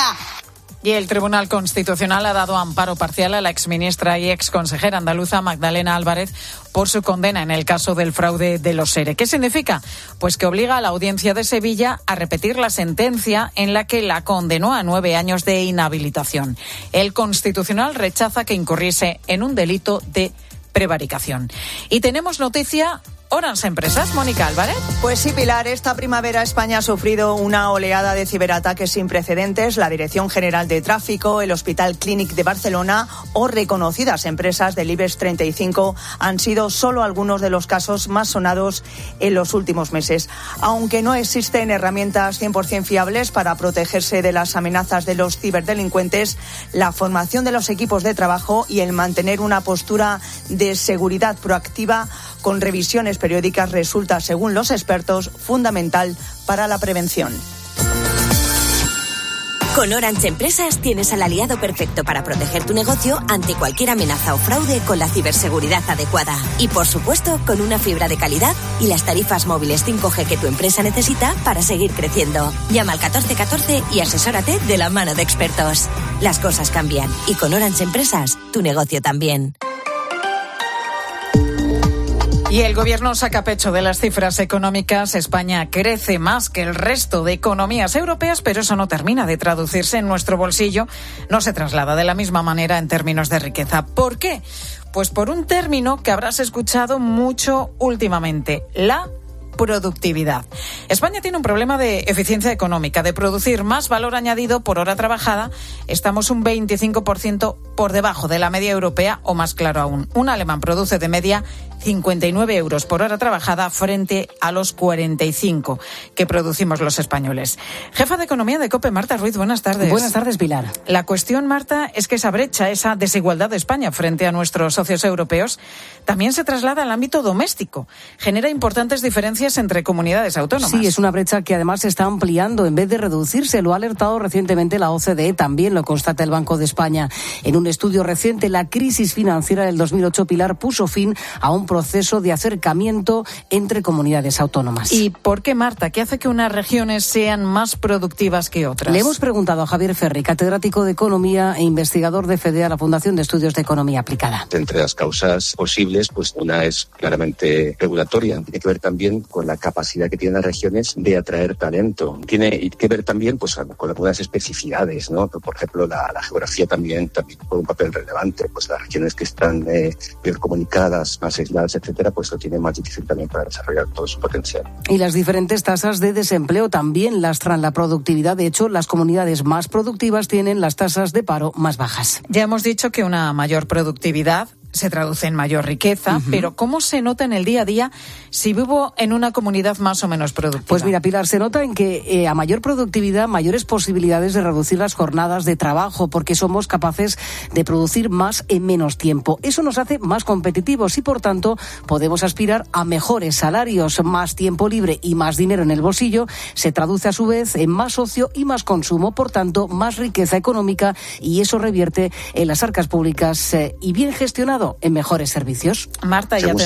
S2: Y el Tribunal Constitucional ha dado amparo parcial a la exministra y exconsejera andaluza Magdalena Álvarez por su condena en el caso del fraude de los ERE. ¿Qué significa? Pues que obliga a la Audiencia de Sevilla a repetir la sentencia en la que la condenó a 9 años de inhabilitación. El Constitucional rechaza que incurriese en un delito de prevaricación. Y tenemos noticia. Orange Empresas, Mónica Álvarez.
S5: Pues sí, Pilar, esta primavera España ha sufrido una oleada de ciberataques sin precedentes. La Dirección General de Tráfico, el Hospital Clínic de Barcelona o reconocidas empresas del IBEX 35 han sido solo algunos de los casos más sonados en los últimos meses. Aunque no existen herramientas 100% fiables para protegerse de las amenazas de los ciberdelincuentes, la formación de los equipos de trabajo y el mantener una postura de seguridad proactiva con revisiones periódicas resulta, según los expertos, fundamental para la prevención.
S7: Con Orange Empresas tienes al aliado perfecto para proteger tu negocio ante cualquier amenaza o fraude con la ciberseguridad adecuada. Y por supuesto, con una fibra de calidad y las tarifas móviles 5G que tu empresa necesita para seguir creciendo. Llama al 1414 y asesórate de la mano de expertos. Las cosas cambian y con Orange Empresas, tu negocio también.
S2: Y el gobierno saca pecho de las cifras económicas. España crece más que el resto de economías europeas, pero eso no termina de traducirse en nuestro bolsillo. No se traslada de la misma manera en términos de riqueza. ¿Por qué? Pues por un término que habrás escuchado mucho últimamente, la productividad. España tiene un problema de eficiencia económica, de producir más valor añadido por hora trabajada. Estamos un 25% por debajo de la media europea, o más claro aún, un alemán produce de media 59 euros por hora trabajada frente a los 45 que producimos los españoles. Jefa de Economía de COPE, Marta Ruiz, buenas tardes.
S8: Buenas tardes, Pilar.
S2: La cuestión, Marta, es que esa brecha, esa desigualdad de España frente a nuestros socios europeos, también se traslada al ámbito doméstico. Genera importantes diferencias entre comunidades autónomas.
S8: Sí, es una brecha que además se está ampliando en vez de reducirse. Lo ha alertado recientemente la OCDE, también lo constata el Banco de España. En un estudio reciente, la crisis financiera del 2008, Pilar, puso fin a un proceso de acercamiento entre comunidades autónomas.
S2: ¿Y por qué, Marta? ¿Qué hace que unas regiones sean más productivas que otras?
S8: Le hemos preguntado a Javier Ferri, catedrático de Economía e investigador de FEDEA, la Fundación de Estudios de Economía Aplicada.
S9: Entre las causas posibles, pues una es claramente regulatoria. Tiene que ver también con la capacidad que tienen las regiones de atraer talento. Tiene que ver también pues con algunas especificidades, ¿no? Por ejemplo, la geografía también juega un papel relevante. Pues las regiones que están peor comunicadas, más aisladas, etcétera, pues lo tiene más difícil también para desarrollar todo su potencial.
S8: Y las diferentes tasas de desempleo también lastran la productividad. De hecho, las comunidades más productivas tienen las tasas de paro más bajas.
S2: Ya hemos dicho que una mayor productividad se traduce en mayor riqueza, pero ¿cómo se nota en el día a día si vivo en una comunidad más o menos productiva?
S8: Pues mira, Pilar, se nota en que a mayor productividad, mayores posibilidades de reducir las jornadas de trabajo, porque somos capaces de producir más en menos tiempo. Eso nos hace más competitivos y, por tanto, podemos aspirar a mejores salarios. Más tiempo libre y más dinero en el bolsillo se traduce a su vez en más ocio y más consumo, por tanto, más riqueza económica, y eso revierte en las arcas públicas y bien gestionado en mejores servicios.
S2: Marta, ya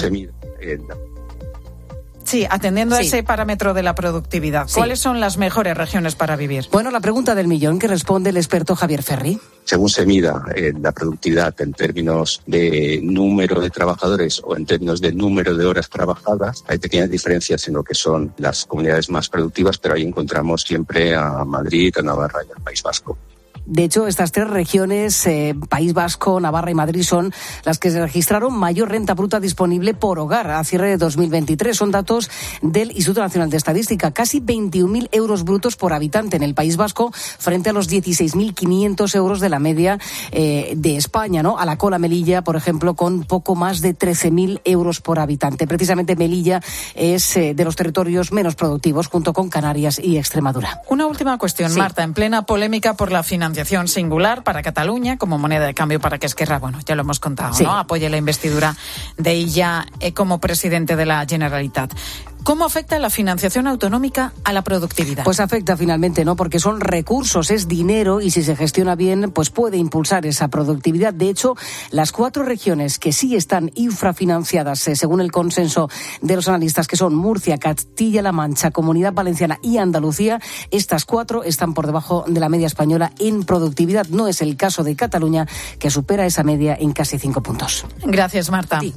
S2: Sí, atendiendo a ese parámetro de la productividad, ¿cuáles son las mejores regiones para vivir?
S8: Bueno, la pregunta del millón que responde el experto Javier Ferri.
S9: Según se mida la productividad en términos de número de trabajadores o en términos de número de horas trabajadas, hay pequeñas diferencias en lo que son las comunidades más productivas, pero ahí encontramos siempre a Madrid, a Navarra y al País Vasco.
S8: De hecho, estas tres regiones, País Vasco, Navarra y Madrid, son las que se registraron mayor renta bruta disponible por hogar a cierre de 2023. Son datos del Instituto Nacional de Estadística. Casi 21.000 euros brutos por habitante en el País Vasco, frente a los 16.500 euros de la media de España, ¿no? A la cola Melilla, por ejemplo, con poco más de 13.000 euros por habitante. Precisamente Melilla es de los territorios menos productivos, junto con Canarias y Extremadura.
S2: Una última cuestión, Marta. En plena polémica por la financiación singular para Cataluña como moneda de cambio para que Esquerra, bueno, ya lo hemos contado, ¿no? Apoye la investidura de Illa como presidente de la Generalitat. ¿Cómo afecta la financiación autonómica a la productividad?
S8: Pues afecta finalmente, ¿no? Porque son recursos, es dinero, y si se gestiona bien, pues puede impulsar esa productividad. De hecho, las 4 regiones que sí están infrafinanciadas, según el consenso de los analistas, que son Murcia, Castilla-La Mancha, Comunidad Valenciana y Andalucía, estas 4 están por debajo de la media española en productividad. No es el caso de Cataluña, que supera esa media en casi 5 puntos.
S2: Gracias, Marta.
S8: Sí.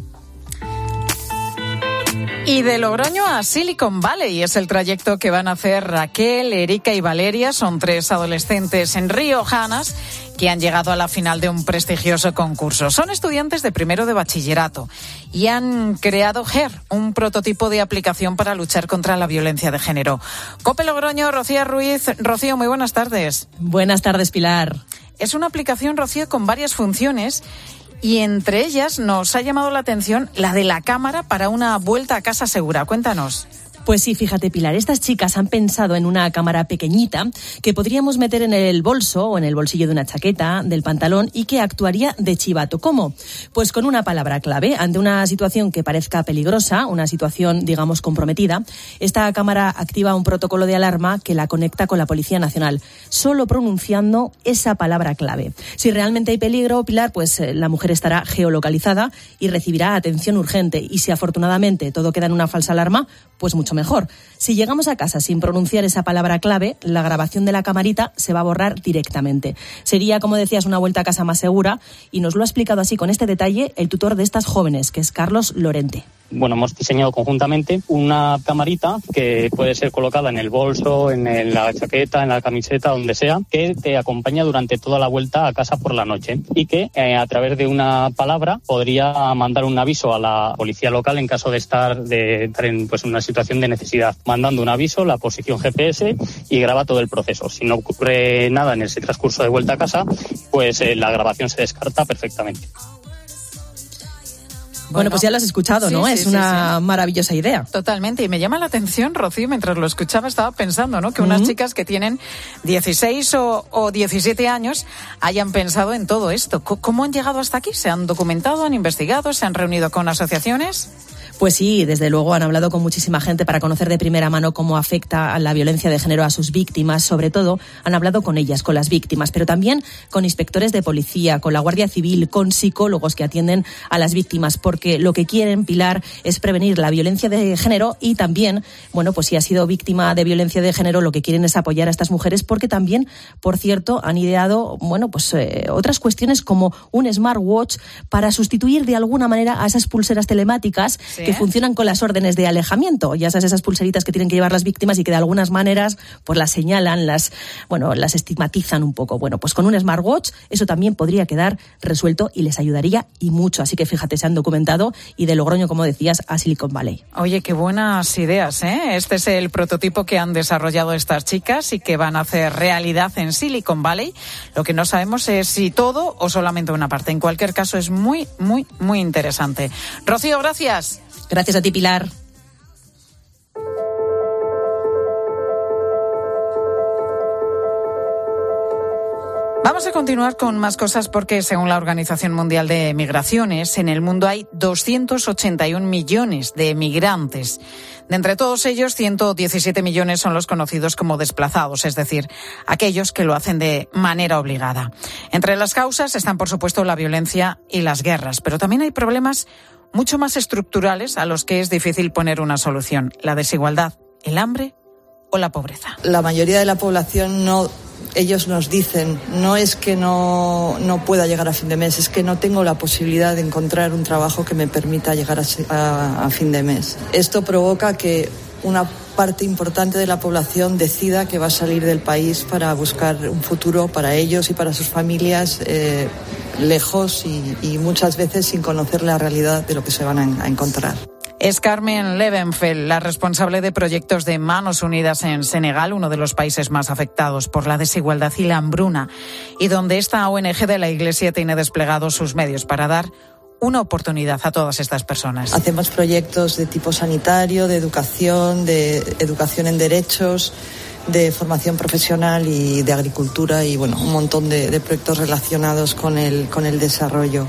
S2: Y de Logroño a Silicon Valley es el trayecto que van a hacer Raquel, Erika y Valeria. Son 3 adolescentes riojanas que han llegado a la final de un prestigioso concurso. Son estudiantes de primero de bachillerato y han creado HER, un prototipo de aplicación para luchar contra la violencia de género. COPE Logroño, Rocío Ruiz. Rocío, muy buenas tardes.
S10: Buenas tardes, Pilar.
S2: Es una aplicación, Rocío, con varias funciones. Y entre ellas nos ha llamado la atención la de la cámara para una vuelta a casa segura. Cuéntanos.
S10: Pues sí, fíjate, Pilar, estas chicas han pensado en una cámara pequeñita que podríamos meter en el bolso o en el bolsillo de una chaqueta, del pantalón, y que actuaría de chivato. ¿Cómo? Pues con una palabra clave. Ante una situación que parezca peligrosa, una situación, digamos, comprometida, esta cámara activa un protocolo de alarma que la conecta con la Policía Nacional, solo pronunciando esa palabra clave. Si realmente hay peligro, Pilar, pues la mujer estará geolocalizada y recibirá atención urgente. Y si afortunadamente todo queda en una falsa alarma, pues mucho mucho mejor. Si llegamos a casa sin pronunciar esa palabra clave, la grabación de la camarita se va a borrar directamente. Sería, como decías, una vuelta a casa más segura, y nos lo ha explicado así con este detalle el tutor de estas jóvenes, que es Carlos Lorente.
S11: Bueno, hemos diseñado conjuntamente una camarita que puede ser colocada en el bolso, en la chaqueta, en la camiseta, donde sea, que te acompaña durante toda la vuelta a casa por la noche y que a través de una palabra podría mandar un aviso a la policía local en caso de estar en una situación de necesidad. Mandando un aviso, la posición GPS, y graba todo el proceso. Si no ocurre nada en ese transcurso de vuelta a casa, pues la grabación se descarta perfectamente.
S10: Bueno, pues ya lo has escuchado, ¿no? Es una maravillosa idea.
S2: Totalmente. Y me llama la atención, Rocío, mientras lo escuchaba estaba pensando, ¿no? Que unas chicas que tienen 16 o 17 años hayan pensado en todo esto. ¿Cómo han llegado hasta aquí? ¿Se han documentado, han investigado, se han reunido con asociaciones?
S10: Pues sí, desde luego han hablado con muchísima gente para conocer de primera mano cómo afecta a la violencia de género a sus víctimas. Sobre todo, han hablado con ellas, con las víctimas, pero también con inspectores de policía, con la Guardia Civil, con psicólogos que atienden a las víctimas, porque lo que quieren, Pilar, es prevenir la violencia de género y también, bueno, pues si ha sido víctima de violencia de género, lo que quieren es apoyar a estas mujeres, porque también, por cierto, han ideado, bueno, pues otras cuestiones como un smartwatch para sustituir de alguna manera a esas pulseras telemáticas que funcionan con las órdenes de alejamiento. Ya sabes, esas pulseritas que tienen que llevar las víctimas y que de algunas maneras pues las señalan, las estigmatizan un poco. Bueno, pues con un smartwatch eso también podría quedar resuelto y les ayudaría y mucho. Así que fíjate, se han documentado y de Logroño, como decías, a Silicon Valley.
S2: Oye, qué buenas ideas, ¿eh? Este es el prototipo que han desarrollado estas chicas y que van a hacer realidad en Silicon Valley. Lo que no sabemos es si todo o solamente una parte. En cualquier caso, es muy, muy, muy interesante. Rocío, gracias.
S10: Gracias a ti, Pilar.
S2: Vamos a continuar con más cosas porque, según la Organización Mundial de Migraciones, en el mundo hay 281 millones de migrantes. De entre todos ellos, 117 millones son los conocidos como desplazados, es decir, aquellos que lo hacen de manera obligada. Entre las causas están, por supuesto, la violencia y las guerras, pero también hay problemas mucho más estructurales a los que es difícil poner una solución: la desigualdad, el hambre o la pobreza.
S12: La mayoría de la población ellos nos dicen, no es que no pueda llegar a fin de mes, es que no tengo la posibilidad de encontrar un trabajo que me permita llegar a fin de mes. Esto provoca que una parte importante de la población decida que va a salir del país para buscar un futuro para ellos y para sus familias lejos y muchas veces sin conocer la realidad de lo que se van a encontrar.
S2: Es Carmen Levenfeld, la responsable de proyectos de Manos Unidas en Senegal, uno de los países más afectados por la desigualdad y la hambruna, y donde esta ONG de la Iglesia tiene desplegados sus medios para dar una oportunidad a todas estas personas.
S12: Hacemos proyectos de tipo sanitario, de educación en derechos, de formación profesional y de agricultura y un montón de proyectos relacionados con el desarrollo.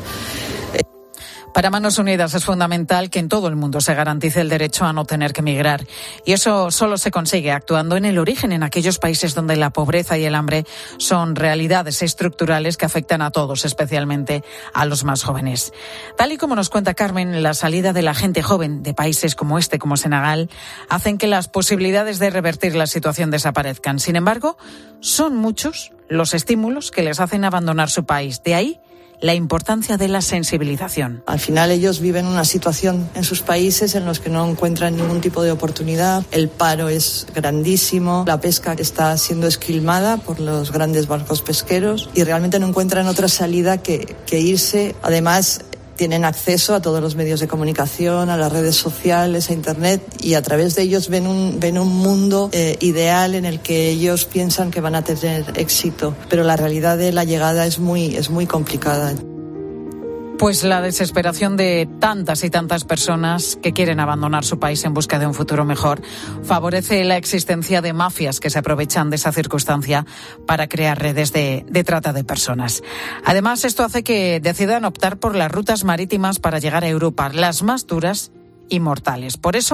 S2: Para Manos Unidas es fundamental que en todo el mundo se garantice el derecho a no tener que emigrar. Y eso solo se consigue actuando en el origen, en aquellos países donde la pobreza y el hambre son realidades estructurales que afectan a todos, especialmente a los más jóvenes. Tal y como nos cuenta Carmen, la salida de la gente joven de países como como Senegal, hacen que las posibilidades de revertir la situación desaparezcan. Sin embargo, son muchos los estímulos que les hacen abandonar su país. De ahí la importancia de la sensibilización.
S12: Al final ellos viven una situación en sus países en los que no encuentran ningún tipo de oportunidad. El paro es grandísimo, la pesca está siendo esquilmada por los grandes barcos pesqueros y realmente no encuentran otra salida que irse. Además, tienen acceso a todos los medios de comunicación, a las redes sociales, a Internet, y a través de ellos ven un mundo ideal en el que ellos piensan que van a tener éxito. Pero la realidad de la llegada es muy complicada.
S2: Pues la desesperación de tantas y tantas personas que quieren abandonar su país en busca de un futuro mejor favorece la existencia de mafias que se aprovechan de esa circunstancia para crear redes de trata de personas. Además, esto hace que decidan optar por las rutas marítimas para llegar a Europa, las más duras y mortales. Por eso,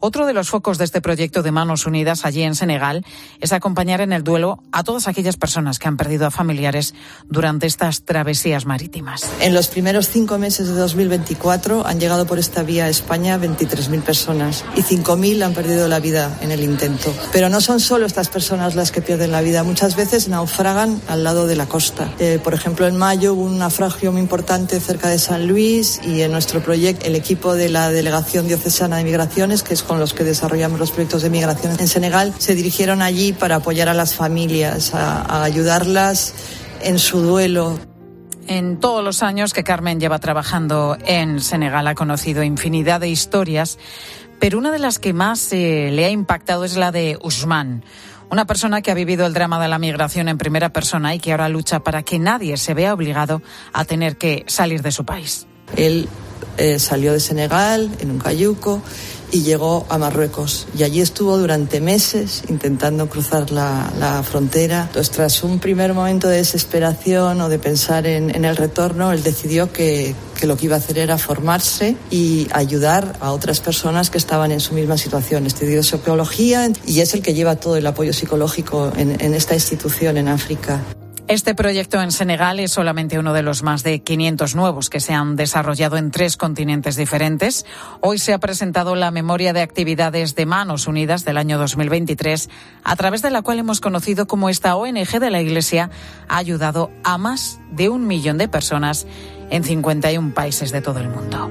S2: Otro de los focos de este proyecto de Manos Unidas allí en Senegal es acompañar en el duelo a todas aquellas personas que han perdido a familiares durante estas travesías marítimas.
S12: En los primeros 5 meses de 2024 han llegado por esta vía a España 23.000 personas y 5.000 han perdido la vida en el intento. Pero no son solo estas personas las que pierden la vida, muchas veces naufragan al lado de la costa. Por ejemplo, en mayo hubo un naufragio muy importante cerca de San Luis y en nuestro proyecto el equipo de la Delegación Diocesana de Migraciones, que es con los que desarrollamos los proyectos de migración en Senegal, se dirigieron allí para apoyar a las familias, a ayudarlas en su duelo.
S2: En todos los años que Carmen lleva trabajando en Senegal ha conocido infinidad de historias, pero una de las que más le ha impactado es la de Ousmane, una persona que ha vivido el drama de la migración en primera persona y que ahora lucha para que nadie se vea obligado a tener que salir de su país.
S12: Él salió de Senegal en un cayuco y llegó a Marruecos. Y allí estuvo durante meses intentando cruzar la frontera. Entonces, tras un primer momento de desesperación o de pensar en el retorno, él decidió que lo que iba a hacer era formarse y ayudar a otras personas que estaban en su misma situación. Estudió psicología y es el que lleva todo el apoyo psicológico en esta institución en África.
S2: Este proyecto en Senegal es solamente uno de los más de 500 nuevos que se han desarrollado en 3 continentes diferentes. Hoy se ha presentado la memoria de actividades de Manos Unidas del año 2023, a través de la cual hemos conocido cómo esta ONG de la Iglesia ha ayudado a más de 1 millón de personas en 51 países de todo el mundo.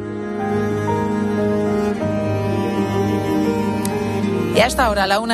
S2: Y hasta ahora, a la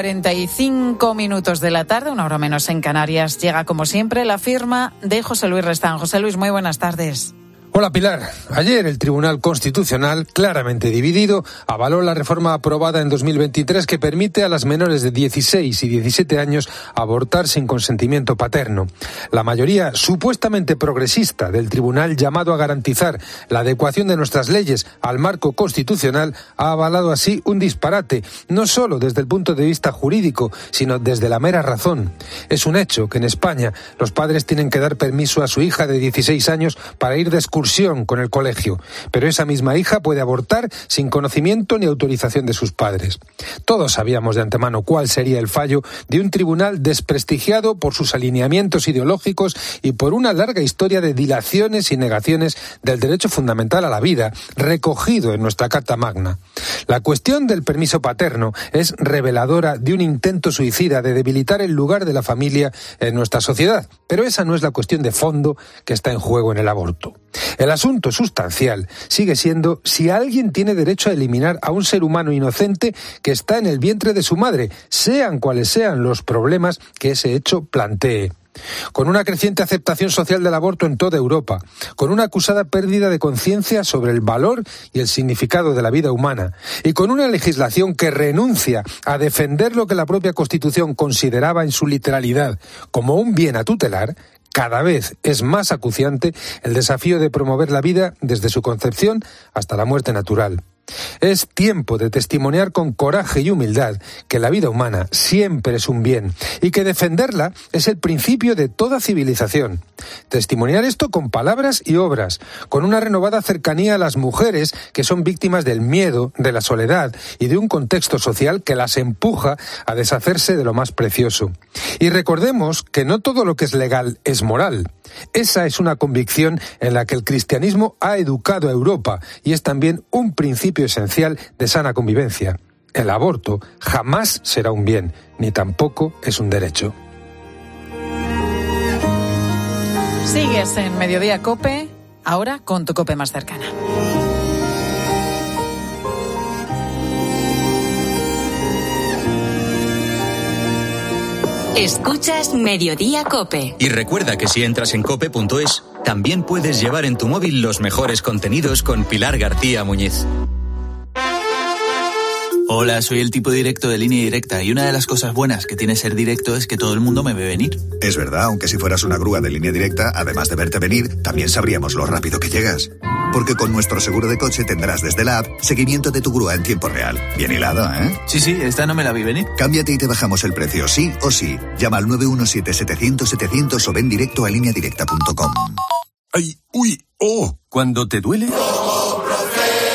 S2: 1:45 de la tarde, 1 hora menos en Canarias, llega como siempre la firma de José Luis Restán. José Luis, muy buenas tardes.
S13: Hola Pilar. Ayer el Tribunal Constitucional, claramente dividido, avaló la reforma aprobada en 2023 que permite a las menores de 16 y 17 años abortar sin consentimiento paterno. La mayoría supuestamente progresista del tribunal, llamado a garantizar la adecuación de nuestras leyes al marco constitucional, ha avalado así un disparate, no solo desde el punto de vista jurídico, sino desde la mera razón. Es un hecho que en España los padres tienen que dar permiso a su hija de 16 años para ir de excursión con el colegio, pero esa misma hija puede abortar sin conocimiento ni autorización de sus padres. Todos sabíamos de antemano cuál sería el fallo de un tribunal desprestigiado por sus alineamientos ideológicos y por una larga historia de dilaciones y negaciones del derecho fundamental a la vida, recogido en nuestra Carta Magna. La cuestión del permiso paterno es reveladora de un intento suicida de debilitar el lugar de la familia en nuestra sociedad, pero esa no es la cuestión de fondo que está en juego en el aborto. El asunto sustancial sigue siendo si alguien tiene derecho a eliminar a un ser humano inocente que está en el vientre de su madre, sean cuales sean los problemas que ese hecho plantee. Con una creciente aceptación social del aborto en toda Europa, con una acusada pérdida de conciencia sobre el valor y el significado de la vida humana, y con una legislación que renuncia a defender lo que la propia Constitución consideraba en su literalidad como un bien a tutelar, cada vez es más acuciante el desafío de promover la vida desde su concepción hasta la muerte natural. Es tiempo de testimoniar con coraje y humildad que la vida humana siempre es un bien y que defenderla es el principio de toda civilización. Testimoniar esto con palabras y obras, con una renovada cercanía a las mujeres que son víctimas del miedo, de la soledad y de un contexto social que las empuja a deshacerse de lo más precioso. Y recordemos que no todo lo que es legal es moral. Esa es una convicción en la que el cristianismo ha educado a Europa y es también un principio esencial de sana convivencia. El aborto jamás será un bien, ni tampoco es un derecho.
S2: Sigues en Mediodía COPE, ahora con tu COPE más cercana.
S6: Escuchas Mediodía COPE.
S17: Y recuerda que si entras en cope.es, también puedes llevar en tu móvil los mejores contenidos con Pilar García Muñiz.
S14: Hola, soy el tipo directo de Línea Directa y una de las cosas buenas que tiene ser directo es que todo el mundo me ve venir.
S15: Es verdad, aunque si fueras una grúa de Línea Directa, además de verte venir, también sabríamos lo rápido que llegas. Porque con nuestro seguro de coche tendrás desde la app seguimiento de tu grúa en tiempo real. Bien hilada, ¿eh?
S14: Sí, esta no me la vi venir.
S15: Cámbiate y te bajamos el precio, sí o sí. Llama al 917-700-700 o ven directo a lineadirecta.com.
S16: ¡Ay! ¡Uy! ¡Oh! Cuando te duele...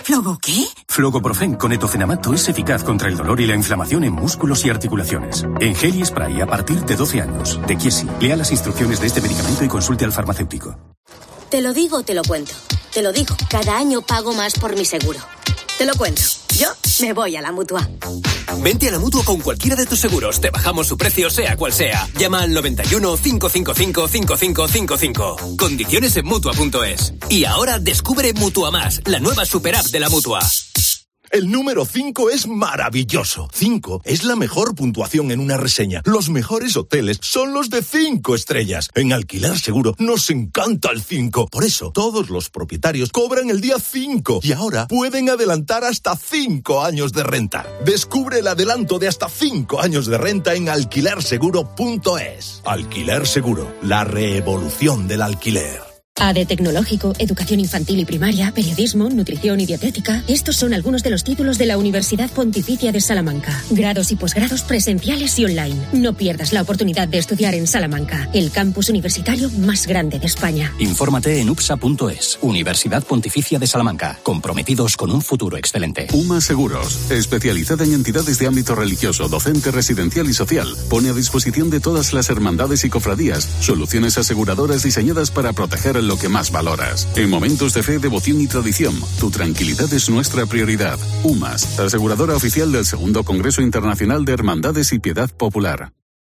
S16: ¿Flogo qué?
S18: Flogoprofen con etofenamato es eficaz contra el dolor y la inflamación en músculos y articulaciones. En gel y spray a partir de 12 años. De Chiesi. Lea las instrucciones de este medicamento y consulte al farmacéutico.
S19: Te lo digo o te lo cuento. Te lo digo. Cada año pago más por mi seguro. Te lo cuento. Yo me voy a la Mutua.
S20: Vente a la Mutua con cualquiera de tus seguros. Te bajamos su precio, sea cual sea. Llama al 91 555 5555. Condiciones en Mutua.es. Y ahora descubre Mutua Más, la nueva super app de la Mutua.
S21: El número 5 es maravilloso. 5 es la mejor puntuación en una reseña. Los mejores hoteles son los de 5 estrellas. En Alquiler Seguro nos encanta el 5. Por eso, todos los propietarios cobran el día 5. Y ahora pueden adelantar hasta 5 años de renta. Descubre el adelanto de hasta 5 años de renta en alquilerseguro.es. Alquiler Seguro, la revolución del alquiler.
S22: AD Tecnológico, Educación Infantil y Primaria, Periodismo, Nutrición y Dietética. Estos son algunos de los títulos de la Universidad Pontificia de Salamanca. Grados y posgrados presenciales y online. No pierdas la oportunidad de estudiar en Salamanca, el campus universitario más grande de España.
S23: Infórmate en upsa.es. Universidad Pontificia de Salamanca. Comprometidos con un futuro excelente.
S24: UMA Seguros, especializada en entidades de ámbito religioso, docente, residencial y social, pone a disposición de todas las hermandades y cofradías soluciones aseguradoras diseñadas para proteger lo que más valoras. En momentos de fe, devoción y tradición, tu tranquilidad es nuestra prioridad. UMAS, aseguradora oficial del Segundo Congreso Internacional de Hermandades y Piedad Popular.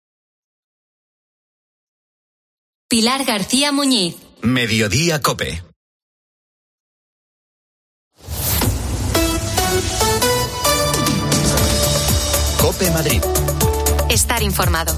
S6: Pilar García Muñiz.
S17: Mediodía COPE. COPE Madrid.
S6: Estar informado.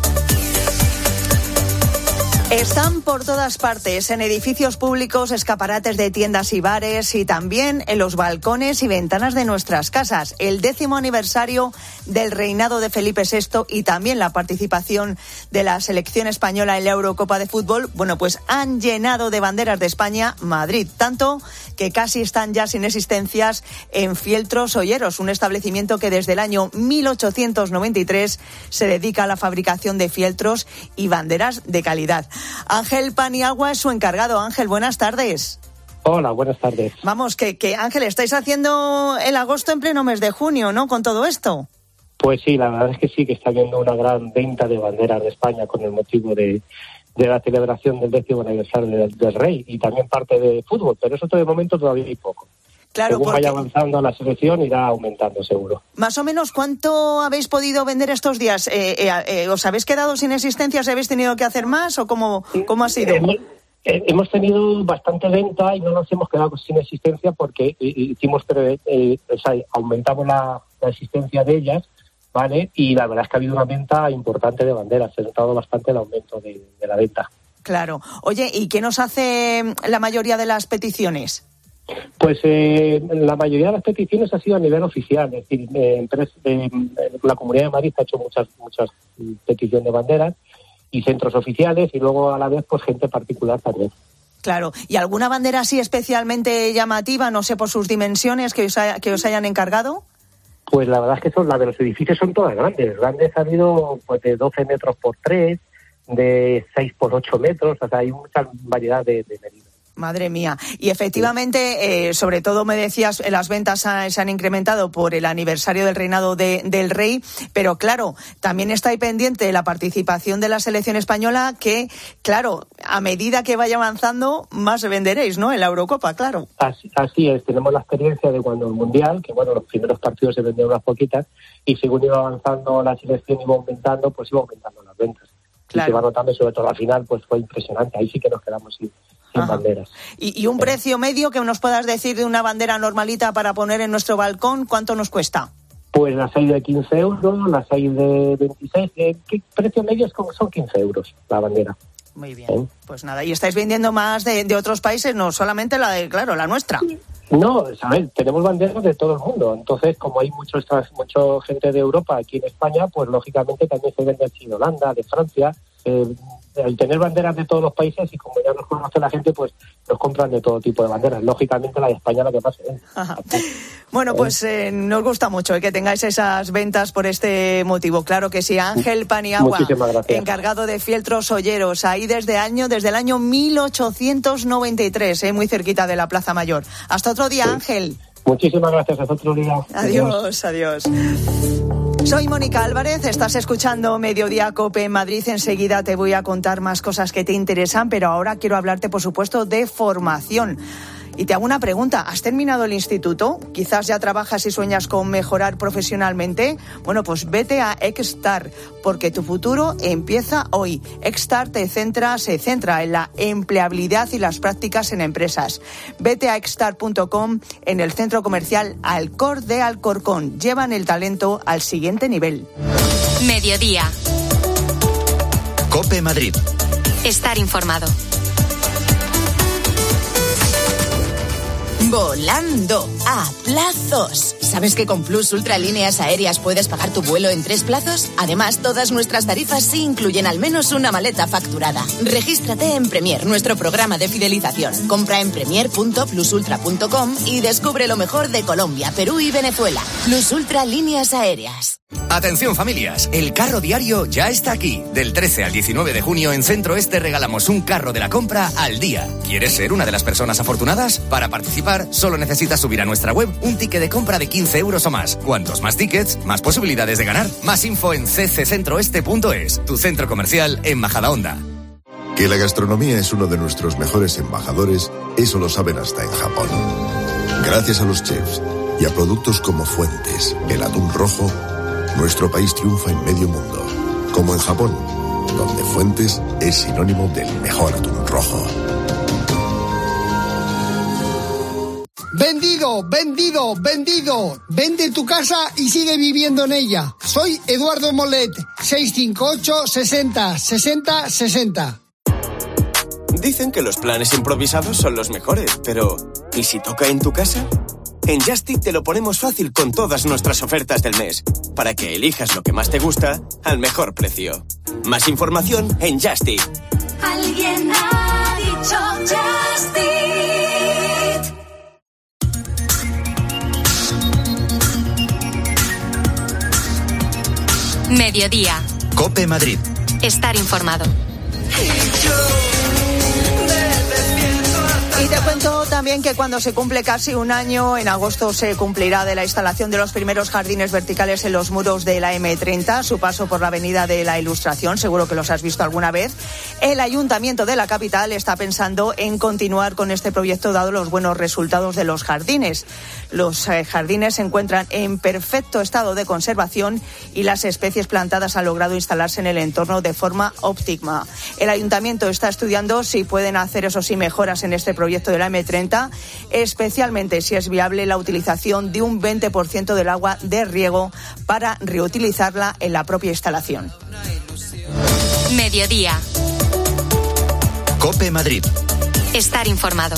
S5: Están por todas partes, en edificios públicos, escaparates de tiendas y bares y también en los balcones y ventanas de nuestras casas. El 10º aniversario del reinado de Felipe VI y también la participación de la selección española en la Eurocopa de Fútbol, bueno, pues han llenado de banderas de España Madrid, tanto que casi están ya sin existencias en Fieltros Olleros, un establecimiento que desde el año 1893 se dedica a la fabricación de fieltros y banderas de calidad. Ángel Paniagua es su encargado. Ángel, buenas tardes.
S25: Hola, buenas tardes.
S5: Vamos, que Ángel, estáis haciendo el agosto en pleno mes de junio, ¿no?, con todo esto.
S25: Pues sí, la verdad es que sí, que está habiendo una gran venta de banderas de España con el motivo de la celebración del 10º aniversario del Rey y también parte de fútbol, pero eso de momento todavía hay poco.
S5: Claro,
S25: según vaya avanzando la selección irá aumentando seguro.
S5: Más o menos, ¿cuánto habéis podido vender estos días? ¿Os habéis quedado sin existencias? ¿Habéis tenido que hacer más o cómo ha sido?
S25: Hemos tenido bastante venta y no nos hemos quedado sin existencia porque aumentamos la existencia de ellas, ¿vale? Y la verdad es que ha habido una venta importante de banderas, se ha notado bastante el aumento de la venta.
S5: Claro. Oye, ¿y qué nos hace la mayoría de las peticiones?
S25: Pues la mayoría de las peticiones ha sido a nivel oficial, es decir, la Comunidad de Madrid ha hecho muchas peticiones de banderas y centros oficiales y luego a la vez pues gente particular también.
S5: Claro, ¿y alguna bandera así especialmente llamativa, no sé, por sus dimensiones que os hayan encargado?
S25: Pues la verdad es que la de los edificios son todas grandes. Grandes ha habido pues de 12 metros por 3, de 6 por 8 metros, o sea, hay mucha variedad de medidas.
S5: Madre mía. Y efectivamente, sobre todo me decías, las ventas se han incrementado por el aniversario del reinado del rey, pero claro, también está ahí pendiente la participación de la selección española que, claro, a medida que vaya avanzando, más venderéis, ¿no?, en la Eurocopa, claro.
S25: Así es, tenemos la experiencia de cuando el Mundial, que bueno, los primeros partidos se vendieron unas poquitas, y según iba avanzando la selección, iba aumentando las ventas. Claro. Y se va notando, y sobre todo al final, pues fue impresionante, ahí sí que nos quedamos sin banderas.
S5: ¿Y un precio medio que nos puedas decir de una bandera normalita para poner en nuestro balcón? ¿Cuánto nos cuesta?
S25: Pues las hay de 15 euros, las hay de 26. ¿Qué precio medio son 15 euros la bandera?
S5: Muy bien. Pues nada, ¿y estáis vendiendo más de otros países? No solamente la nuestra.
S25: No, ¿sabes? Tenemos banderas de todo el mundo. Entonces, como hay mucha gente de Europa aquí en España, pues lógicamente también se vende aquí de Holanda, de Francia. Al tener banderas de todos los países y como ya nos conoce la gente, pues nos compran de todo tipo de banderas. Lógicamente la de España la que más se vende.
S5: Bueno, pues nos gusta mucho que tengáis esas ventas por este motivo. Claro que sí. Ángel Paniagua, encargado de Fieltros Olleros, ahí desde el año 1893, muy cerquita de la Plaza Mayor. Hasta otro día, Ángel.
S25: Muchísimas gracias, hasta otro día.
S5: Adiós. Soy Mónica Álvarez, estás escuchando Mediodía COPE en Madrid. Enseguida te voy a contar más cosas que te interesan, pero ahora quiero hablarte, por supuesto, de formación. Y te hago una pregunta, ¿has terminado el instituto? Quizás ya trabajas y sueñas con mejorar profesionalmente. Bueno, pues vete a Extar, porque tu futuro empieza hoy. Extar se centra en la empleabilidad y las prácticas en empresas. Vete a extar.com en el centro comercial Alcor de Alcorcón. Llevan el talento al siguiente nivel.
S6: Mediodía.
S17: COPE Madrid.
S6: Estar informado.
S1: Volando a plazos. ¿Sabes que con Plus Ultra Líneas Aéreas puedes pagar tu vuelo en 3 plazos? Además, todas nuestras tarifas sí incluyen al menos una maleta facturada. Regístrate en Premier, nuestro programa de fidelización. Compra en premier.plusultra.com y descubre lo mejor de Colombia, Perú y Venezuela. Plus Ultra Líneas Aéreas.
S3: Atención familias, el carro diario ya está aquí. Del 13 al 19 de junio en Centro Este regalamos un carro de la compra al día. ¿Quieres ser una de las personas afortunadas? Para participar solo necesitas subir a nuestra web un ticket de compra de 15 euros o más. Cuantos más tickets, más posibilidades de ganar. Más info en cccentroeste.es, tu centro comercial en Majadahonda.
S4: Que la gastronomía es uno de nuestros mejores embajadores, eso lo saben hasta en Japón. Gracias a los chefs y a productos como Fuentes, el atún rojo, nuestro país triunfa en medio mundo, como en Japón, donde Fuentes es sinónimo del mejor atún rojo.
S7: Vendido. Vende tu casa y sigue viviendo en ella. Soy Eduardo Molet, 658 60 60 60.
S16: Dicen que los planes improvisados son los mejores, pero ¿y si toca en tu casa? En Justic te lo ponemos fácil con todas nuestras ofertas del mes, para que elijas lo que más te gusta al mejor precio. Más información en Justic.
S26: Alguien ha dicho Justic.
S6: Mediodía.
S17: COPE Madrid.
S6: Estar informado.
S5: Y te cuento también que cuando se cumple casi un año, en agosto se cumplirá de la instalación de los primeros jardines verticales en los muros de la M30, su paso por la Avenida de la Ilustración, seguro que los has visto alguna vez. El Ayuntamiento de la capital está pensando en continuar con este proyecto dado los buenos resultados de los jardines. Los jardines se encuentran en perfecto estado de conservación y las especies plantadas han logrado instalarse en el entorno de forma óptima. El Ayuntamiento está estudiando si pueden hacer, eso sí, mejoras en este proyecto de la M30, especialmente si es viable la utilización de un 20% del agua de riego para reutilizarla en la propia instalación.
S6: Mediodía.
S17: COPE Madrid.
S6: Estar informado.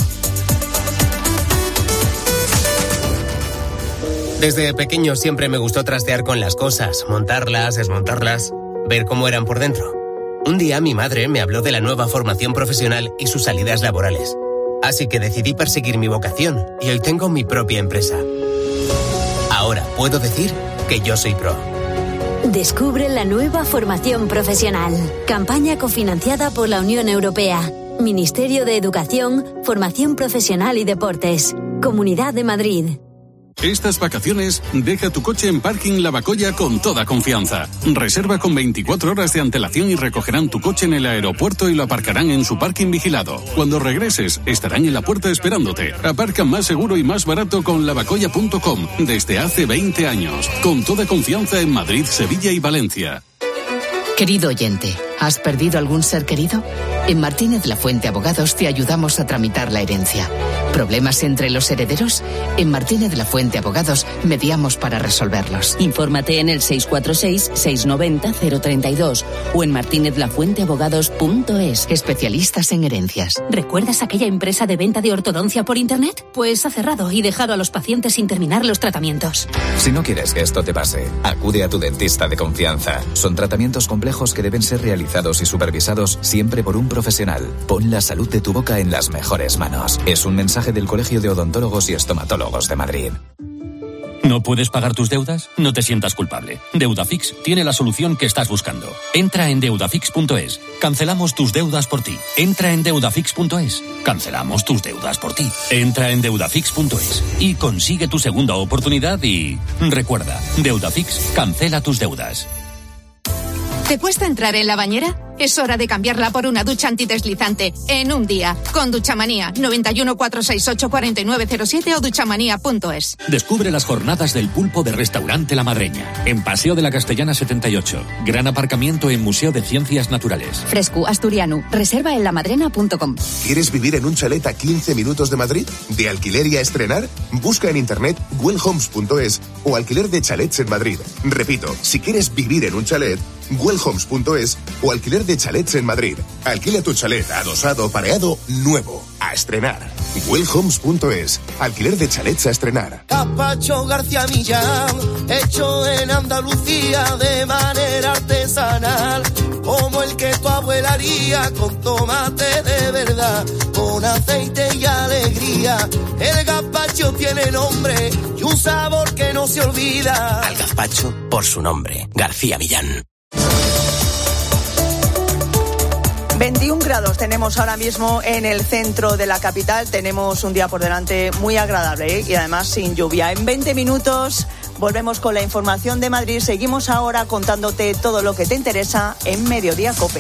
S27: Desde pequeño siempre me gustó trastear con las cosas, montarlas, desmontarlas, ver cómo eran por dentro. Un día mi madre me habló de la nueva formación profesional y sus salidas laborales. Así que decidí perseguir mi vocación y hoy tengo mi propia empresa. Ahora puedo decir que yo soy pro.
S28: Descubre la nueva formación profesional. Campaña cofinanciada por la Unión Europea. Ministerio de Educación, Formación Profesional y Deportes. Comunidad de Madrid.
S24: Estas vacaciones, deja tu coche en Parking Lavacolla con toda confianza. Reserva con 24 horas de antelación y recogerán tu coche en el aeropuerto y lo aparcarán en su parking vigilado. Cuando regreses, estarán en la puerta esperándote. Aparca más seguro y más barato con lavacolla.com desde hace 20 años. Con toda confianza en Madrid, Sevilla y Valencia.
S29: Querido oyente, ¿has perdido algún ser querido? En Martínez Lafuente Abogados te ayudamos a tramitar la herencia. ¿Problemas entre los herederos? En Martínez Lafuente Abogados mediamos para resolverlos.
S30: Infórmate en el 646-690-032 o en martinezlafuenteabogados.es.
S29: Especialistas en herencias.
S30: ¿Recuerdas aquella empresa de venta de ortodoncia por internet? Pues ha cerrado y dejado a los pacientes sin terminar los tratamientos.
S31: Si no quieres que esto te pase, acude a tu dentista de confianza. Son tratamientos complejos que deben ser realizados y supervisados siempre por un profesional. Pon la salud de tu boca en las mejores manos. Es un mensaje del Colegio de Odontólogos y Estomatólogos de Madrid.
S32: No
S23: puedes pagar tus deudas? No te sientas culpable. Deudafix tiene la solución que estás buscando. Entra en deudafix.es. Cancelamos tus deudas por ti. Entra en deudafix.es. Cancelamos tus deudas por ti. Entra en deudafix.es y consigue tu segunda oportunidad y... recuerda, Deudafix cancela tus deudas.
S2: ¿Te cuesta entrar en la bañera? Es hora de cambiarla por una ducha antideslizante en un día. Con Duchamanía, 91 468 4907 o duchamanía.es.
S23: Descubre las jornadas del pulpo de Restaurante La Madreña, en Paseo de la Castellana 78. Gran aparcamiento en Museo de Ciencias Naturales.
S8: Fresco, asturiano. Reserva en lamadrena.com.
S9: ¿Quieres vivir en un chalet a 15 minutos de Madrid? ¿De alquiler y a estrenar? Busca en internet wellhomes.es o alquiler de chalets en Madrid. Repito, si quieres vivir en un chalet, wellhomes.es o alquiler de chalets en Madrid. Alquila tu chalet adosado, pareado, nuevo, a estrenar. wellhomes.es, alquiler de chalets a estrenar.
S10: Gazpacho García Millán, hecho en Andalucía de manera artesanal, como el que tu abuela haría con tomate de verdad, con aceite y alegría. El gazpacho tiene nombre y un sabor que no se olvida.
S20: Al gazpacho por su nombre, García Millán.
S5: 21 grados tenemos ahora mismo en el centro de la capital. Tenemos un día por delante muy agradable, y además sin lluvia. En 20 minutos volvemos con la información de Madrid. Seguimos ahora contándote todo lo que te interesa en Mediodía COPE.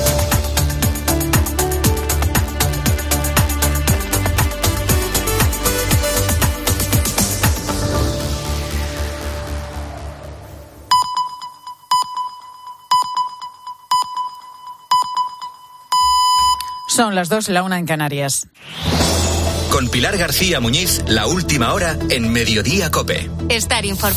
S11: Son las 2, la 1 en Canarias.
S17: Con Pilar García Muñiz, la última hora en Mediodía COPE.
S6: Estar informado.